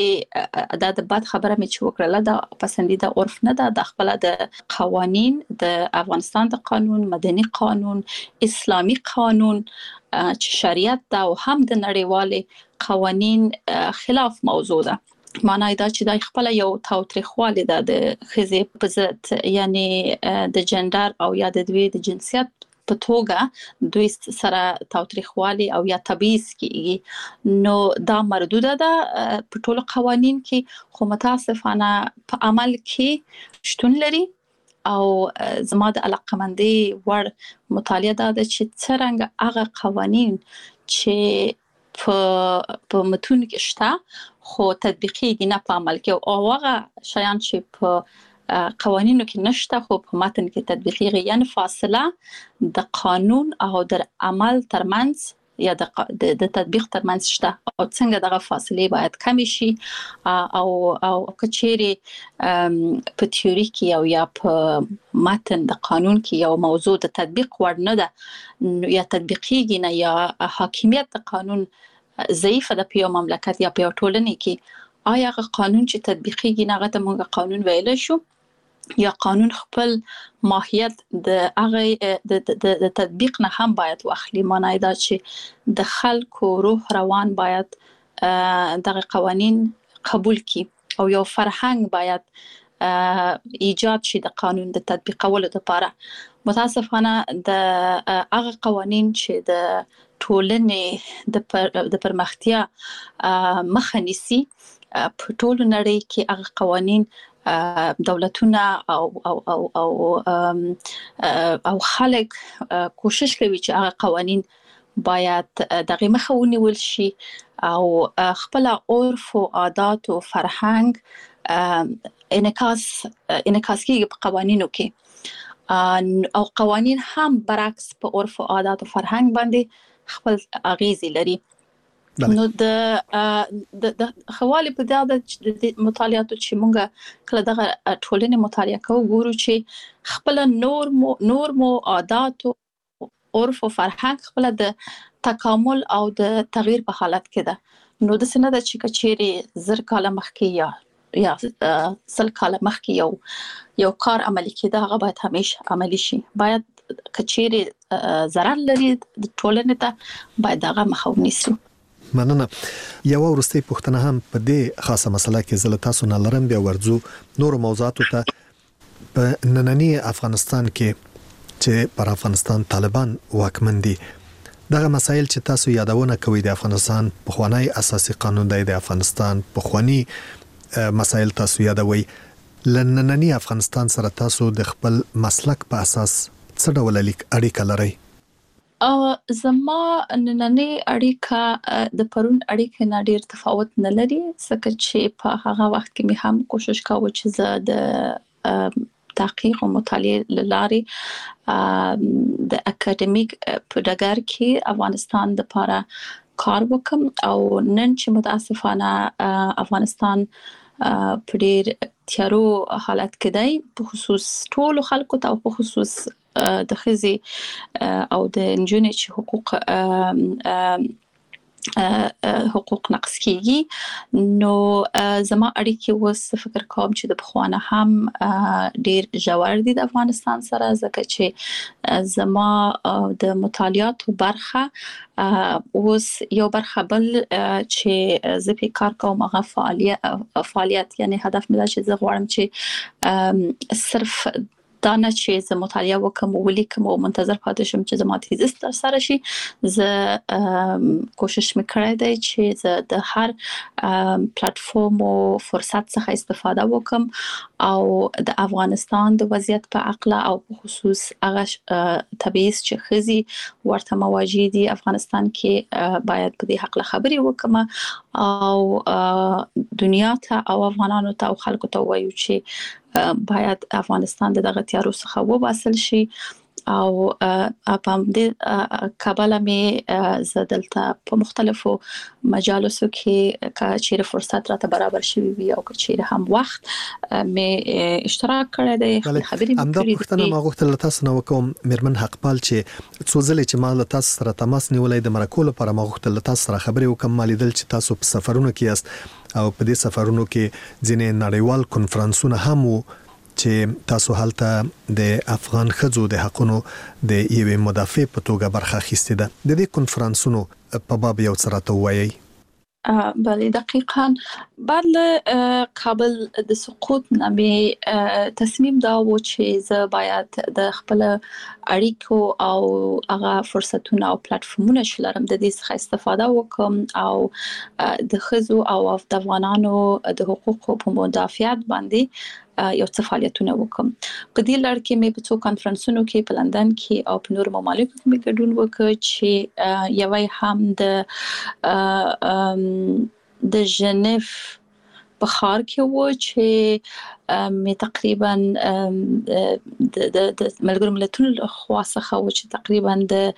چې د بد خبره مې چې وکړه دا پسندیده عرف نه ده، د خپل د قوانین د افغانستان د قانون، مدني قانون، اسلامي قانون چې شریعت دا او هم د نړیوال قوانین خلاف موضوع ده. معنی دا چې د خپل یو تاوتریخوالی ده د خزې په ضد، یعنی د جندر او یا د دوی د جنسیت په توګه دوی سره تاوتریخوالی او یا تبعیض کیږي، نو دا مردوده ده په ټولو قوانین کې، خو متاسفانه په عمل کې شتون لري. او زما د علاقمندي ور مطالعه ده چې څنګه هغه قوانین چې په په متون کې شته خو تطبیقي نه په عمل کې، او هغه شیان چې په قوانینو کې نشته خو په متن کې تطبیقي، یعنی فاصله د قانون او د عمل ترمنځ یا د د تطبیق ترمنځ شته، او څنګه دغه فاصله باید کم شي، او او کچېری په تیوري کې او یا په متن د قانون کې یو موضوع د تطبیق وړ نه ده یا تطبیقي نه، یا حاکمیت د قانون ضعیف ده په یو مملکت یا په یو ټولنه کې، آیا هغه قانون چې تطبیقي نه هغه ته موږ قانون ویل شو، یا قانون خپل ماهیت د هغه د تطبیق نه هم باید واخلي. معنی دا چې د خلکو روح روان باید دغه قوانین قبول کی، او یو فرهنګ باید ایجاد شي د قانون د تطبیقولو لپاره. متاسفانه د هغه قوانین چې د ټولنې د پرمختیا مخه نیسي په ټولو نړۍ کې هغه قوانین دولتونه او او او او او خلک کوشش کوي چې هغه قوانین باید دغه مخه ونیول شي، او خپل عرف او عادت او فرهنګ انعکاس انعکاس کیږي په قوانینو کې، او قوانین هم برعکس په عرف او عادت او فرهنګ باندې خپل اغیزې لري. نو د د خوالي په دغه د مطالعاتو چې مونږه کله دغه ټولنې مطالعه کوو ګورو چې خپل نورم نورم عادت او عرف او فرهنګ خپل د تکامل او د تغییر په حالت کې ده، نو د سینه د چې کچېری زر کاله مخکې یا یا سل کاله مخکې یو یو کار عملي کېده هغه باید همیشه عملي شي. باید کچېری ضرر لري د ټولنې ته باید هغه مخه ونیسو. مننه. یو ورستي پښتنه هم په دې خاصه مسله کې زله تاسو نه لرم بیا ورځو نور موضوعاتو ته. په نننی افغانستان کې چې پر افغانستان طالبان واکمن دي دغه مسایل چې تاسو یادونه کوي د افغانستان په خوانی اساسي قانون دی د افغانستان په خوانی مسایل تاسو یادوي لنننی افغانستان سره تاسو د خپل مسلک په اساس څه ډول اړیکه لرئ؟ او زما نننی اړیکه د پرون اړیکه نه ډیر تفاوت نه لري ځکه چې په هغه وخت کې مې هم کوشش کاوه چې زه د تحقیق او مطالعه لاري د اکیډمیک په ډګر کې افغانستان د لپاره کار وکم او نن چې متاسفانه افغانستان په ډیر تیارو حالت کې دی په خصوص ټول خلکو ته په خصوص د خزي او د انجونې چې حقوق حقوق نقص کیږي نو زما اړیکې وس فکر کوم چې د بخوانه هم ډیر ژور دي د افغانستان سره ځکه چې زما د مطالعاتو برخه اوس یو برخه بل چې زه په کار کوم هغه فعالیت فعالیت یعنی هدف مې دا چې زه غواړم چې صرف دا نه چې زه مطالعه وکم او ولیکم او منتظر پاتې شم چې زما تیزس تر سره شي. زه کوشش میکړای دی چې زه د هر پلیټ فارم او فرصت څخه استفاده وکم او د افغانستان د وضعیت په اړه او په خصوص هغه تبعیض چې خزي ورته مواجه دي افغانستان کې باید په دې حق خبري وکم او دنیا ته او افغانانو ته او خلکو ته وایو چې باید افغانستان دغه تیارو څخه وباسل شي او په دې کابل مې زدلته په مختلفو مجالسو کې چې فرصت راته برابر شوی وي او چې هم وخت مې اشتراک کړی دی خبرې مې کړې دي. پښتنه ما غوښتل تاسو نو کوم مرمن حقپال چې څو ځله چې ما له تاسو سره تماس نیولای د مرکو لپاره ما غوښتل تاسو سره خبرې وکم مالیدل چې تاسو په سفرونو کې یاست او په دې سفرونو کې ځینې نړیوال کنفرانسونه هم وو چې تاسو هلته د افغان خځو د حقونو د یوې مدافع په توګه برخه اخیستې ده. د دې کنفرانسونو په باب یو څه راته وایي؟ بله دقیقاً بعد له کابل د سقوط نامې تصمیم دا و چې زه باید د خپل اړیکو او هغه فرصتونه او پلیټ فارمونه چې لرم د دې څخه استفاده وکم او د خزو او د افغانانو د حقوقو په مدافعت باندې یو څه فعالیتونه وکم. په دې لړ کې مې په څو کانفرنسونو کې په لندن کې او په نورو ممالکو کې مې ګډون وکړ چې یوه هم د د ژنیف په ښار کې و چې مې تقریبا د د ملګرو ملتونو له خوا څخه و چې تقریبا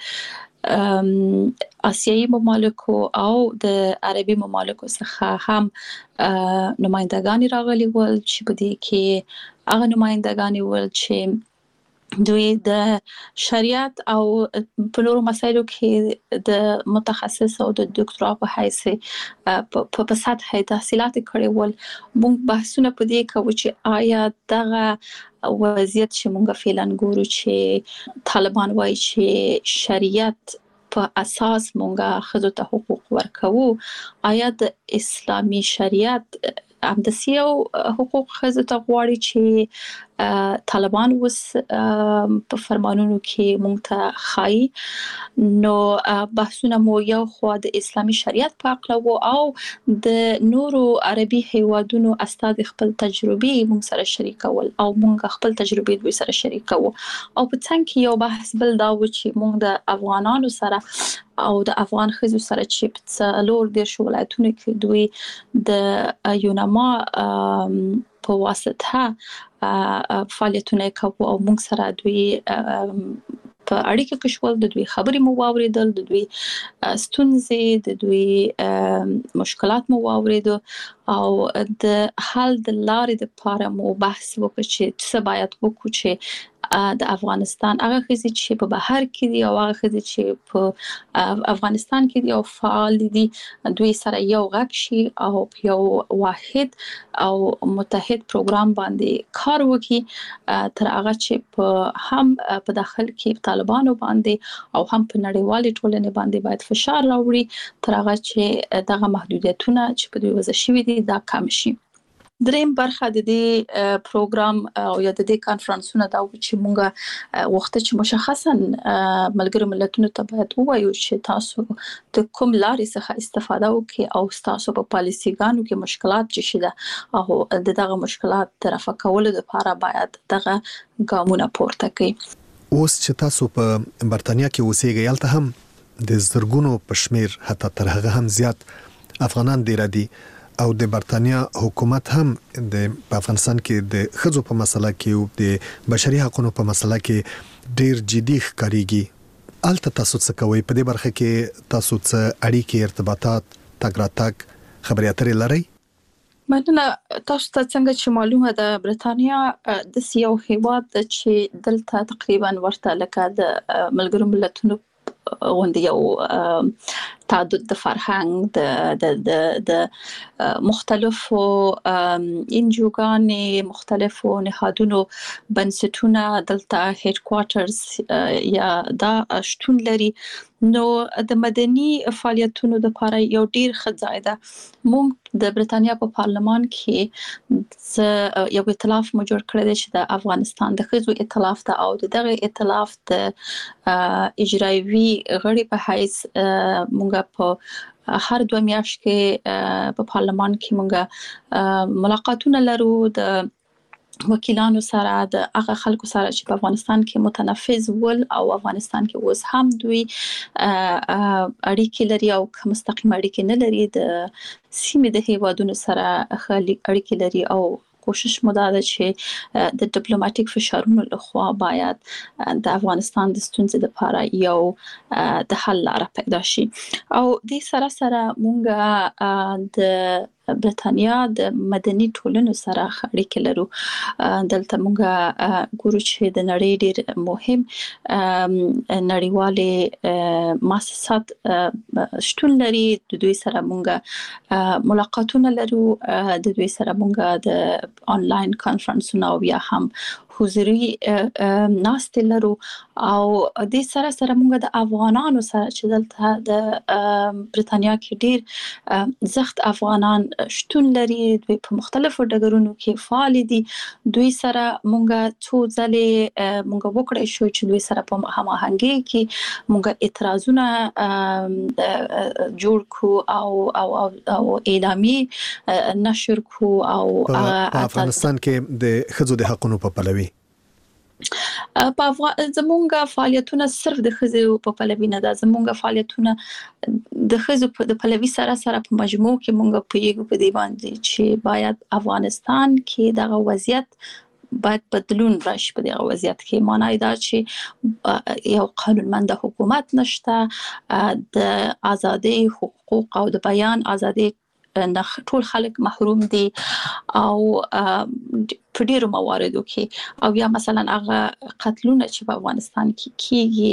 د آسیایي ممالکو او د عربي ممالکو څخه هم نمائندگان راغلي ول چې په دې کې هغه نمائندگان ول چې دوی د شریعت او په نورو مسایلو کې د متخصص او د ډاکټرا په حیث په سطح تحصیلات کړي ول. موږ بحثونه په دې کوو چې آیا دغه وضعیت چې موږ فعلا ګورو چې طالبان وایي چې شریعت په اساس مونږه خزو ته حقوق ورکوو آیا د اسلامي شریعت هم د سیو حقوق خزو ته غواړي چې طالبان وس په فرمانونو کې مونږ ته خای نو بحثونه مو یو خو د اسلامي شریعت په اړه وو او د نورو عربي هیوادونو استاد خپل تجربه مونږ سره شریکول او مونږ خپل تجربه دوی سره شریکو او په څنګه کې یو بحث بل دا و چې مونږ د افغانانو سره او د افغان خزو سره چې په څلور د ولایتونو کې دوی د یونما په واسطه فعالیتونه کوي او موږ سره دوی په اړیکه کې شول د دوی خبرې مو واوریدل د دوی ستونزې د دوی مشکلات مو واوریدل او د حل د لارې د لپاره مو بحث وکړ چې څه باید وکړو چې د افغانستان هغه خزي چې په بهر کې دي او هغه خزي چې په افغانستان کې دي او فعال دي دوی سره یو غږ شي او یو واحد او متحد پروګرام باندې کار وکړي تر هغه چې په هم په داخل کې طالبانو باندې او هم په نړیوالي ټولنې باندې باید فشار راوړي تر هغه چې دغه محدودیتونه چې په دوی وضع شوي دي دا کم شي. دریم برخه د دې پروګرام او یا د دې کانفرنسونو دا چې مونږه وخت چې مشخصا ملګری ملتونو ته باید ووایو چې تاسو د کوم لارې څخه استفاده وکړئ او تاسو په پالیسيګانو کې مشکلات چې شته او د دغه مشکلات طرفه کولو لپاره باید دغه ګامونه پورته کړئ. اوس چې تاسو په برتانیا کې اوسېږئ یالته هم د زرګونو په شمیر حتی تر هغه هم زیات افغانان دی ردي او د برتانیا حکومت هم د افغانستان کې د خځو په مسله کې او د بشري حقوقو په مسله کې ډیر جدي ښکاریږي. الته تاسو څه کوئ په دې برخه کې؟ تاسو څه اړیکې ارتباطات تګ راتګ خبرې اترې لرئ؟ مننه. تاسو ته څنګه چې معلومه ده برتانیا د سیاو هیواد چې دلته تقریبا ورته لکه د ملګرو ملتونو غونډه یو تعدد د فرهنګ د د د مختلفو انجوګانې مختلفو نهادونو بنسټونه دلته هډ کوارټرز یا دا شتون لري نو د مدني فعالیتونو لپاره یو ډیر ښه ځای ده. موږ د برتانیا په پارلمان کې یو ائتلاف مو جوړ کړی دی چې د افغانستان د ښځو ائتلاف ته او دغه ائتلاف د اجرایوي غړي په حیث موږ په هر دوه میاشتې کې په پارلمان کې موږ ملاقاتونه لرو د وکیلانو سره د هغه خلکو سره چې په افغانستان کې متنفذ ول او افغانستان کې اوس هم دوی اړیکې لري او مستقیم اړیکې نه لري د سیمې د هیوادونو سره اړیکې لري او کوشش مو دا ده چې د ډیپلوماټیک فشارونو لخوا باید د افغانستان د ستونزې لپاره یو د حل لاره پیدا شي او د سره سره مونږه د برتانیا د مدني ټولنو سره اړیکې لرو. دلته مونږه ګورو چې د نړۍ ډېر مهم نړیوالې مؤسسات شتون لري د دوی سره مونږه ملاقاتونه لرو د دوی سره مونږه د آنلاین کانفرنسونه او یا هم حضوري ناستې لرو او د سره سره مونږ د افغانانو سره چې دلته د برتانیا کې ډیر زخت افغانان شتون لري دوی په مختلفو ډګرونو کې فعال دي دوی سره مونږ څو ځلې مونږ وکړای شو چې دوی سره په هماهنګي کې مونږ اعتراضونه جوړ کو او او او اعلامی نشر کو او په افغانستان کې د خځو د حقوقو په پلوي په زمونږه فعالیتونه صرف د خزو په پلوي نه ده زمونږه فعالیتونه د خزو په پلوي سره سره په مجموع کې مونږ په یو په دی باندې چې باید افغانستان کې دغه وضعیت باید بدلون راشي په دغه وضعیت کې معنی دا چې یو قانونمند حکومت نشته د ازادي حقوق او د بیان ازادي ټول خلک محروم دي او په ډیرو مواردو کې او یا مثلا هغه قتلونه چې په افغانستان کې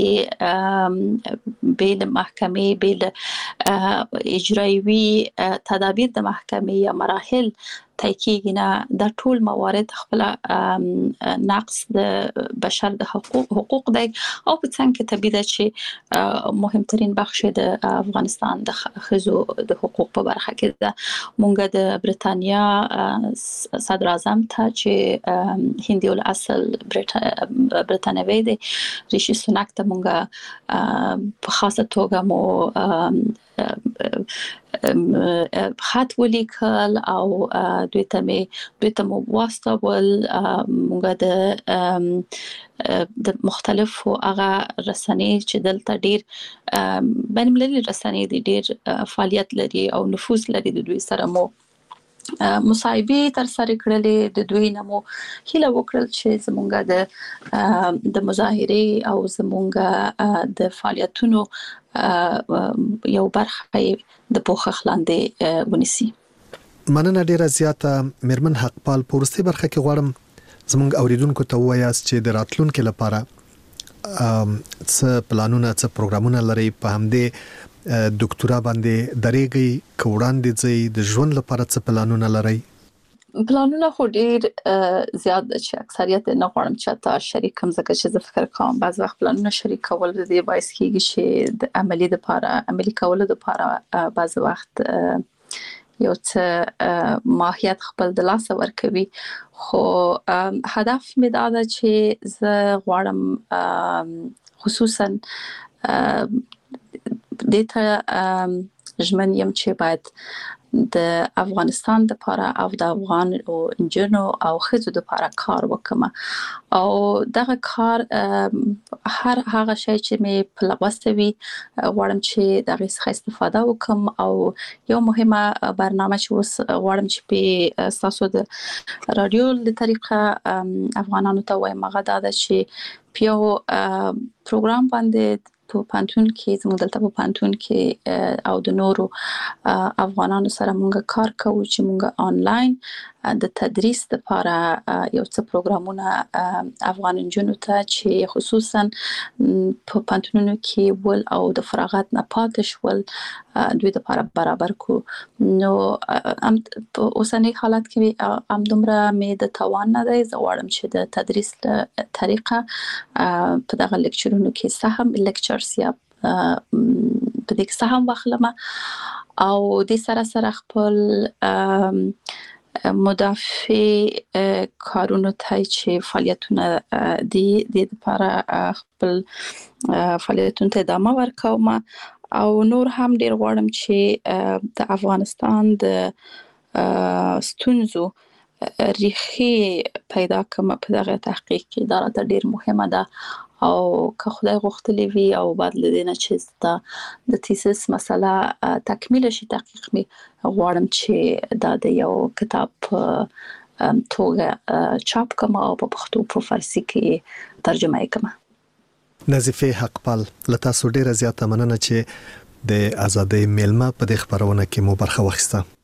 کیږي بیل محکمې بیل اجرایوي تدابیر د محکمې یا مراحل تحقیق نه د ټول موارد خپل نقص د بشر د حقوق حقوق دی او په څنګه کې طبيعي ده چې مهمترین بخش د افغانستان د خزو د حقوق په برخه کې ده مونږ د برتانیا صدر اعظم ته چې هندي الاصل برتانوي دی ریشي سوناک ته مونږ په خاصه توګه مو خط ولیکل او دوی ته می دوی ته مو واستول موږ د د مختلفو هغه رسنۍ چې دلته ډیر بین المللي رسنۍ دي ډیر فعالیت لري او نفوذ لري د دوی سره مو مصاحبه تر سره کړلې د دوی نمو هیله وکړل چې زمونږه د د مظاهره او زمونږه د فعالیتونو یو برخه د پوښښ لاندې ونیسي. مننه ډیره زیاته. میرمن حقپال پورستي برخه کې غواړم زموږ اوریدونکو ته وایاست چې د راتلونکو لپاره څه پلانونه څه پروګرامونه لري په همدې ډاکټرا باندې درېږي کوړاندې ځي د ژوند لپاره څه پلانونه لري؟ پلانونه خو ډیر زیات دي چې اکثریت نه غواړم چې تا شریکم ځکه چې زه فکر کوم بعض وخت پلانونه شریک کول د دې باعث کیږي چې د عملی د لپاره عملی کول د لپاره بعض وخت یو څه ماهیت خپل د لاس ورکوي خو هدف مې دا ده چې زه غواړم خصوصا د ته ژمن یم چې باید د افغانستان د لپاره او د افغان او انجنونو او خځو د لپاره کار وکم او دغه کار هر هغه شی چې مې په لوستوي غواړم چې دغه څخه استفاده وکم او یو مهمه برنامه چې اوس غواړم چې په تاسو د رادیو د طریقه افغانانو ته وایم هغه دا چې پیو پروګرام باندې په پانتون کې زموږ دلته په پانتون کې او د نورو افغانانو سره موږ کار کوو چې موږ آنلاین د تدریس لپاره یو څه پروګرامونه افغان انجونو ته چې خصوصا په پانتونونو کې ول او د فراغت نه پاتې شول دوی لپاره برابر کو نو ام په اوسنۍ حالت کې ام دومره مې د توان نه دی زه غواړم چې د تدریس طریقه په دغه لیکچرونو کې سهم لیکچرز یا په دې کې سهم واخلم او د سره سره خپل مدافع کارونو ته چې فعالیتونه دي د لپاره خپل فعالیتونه ته ادامه ورکوم او نور هم ډیر غواړم چې د افغانستان د ستونزو ریخي پیدا کوم په دغه تحقیق کې دا راته ډیر مهمه ده او که خدای غوښتلی وي او بعد لدینه چې دا د تیسیس مسله تکمیل شي تحقیق می غواړم چې دا د یو کتاب توګه چاپ کوم او په پښتو په فارسی کې ترجمه کوم. نظیفه حقپال لتا سو ډیره زیاته مننه چې د ازادۍ میلمه په دې خبرونه کې مو برخه واخیسته.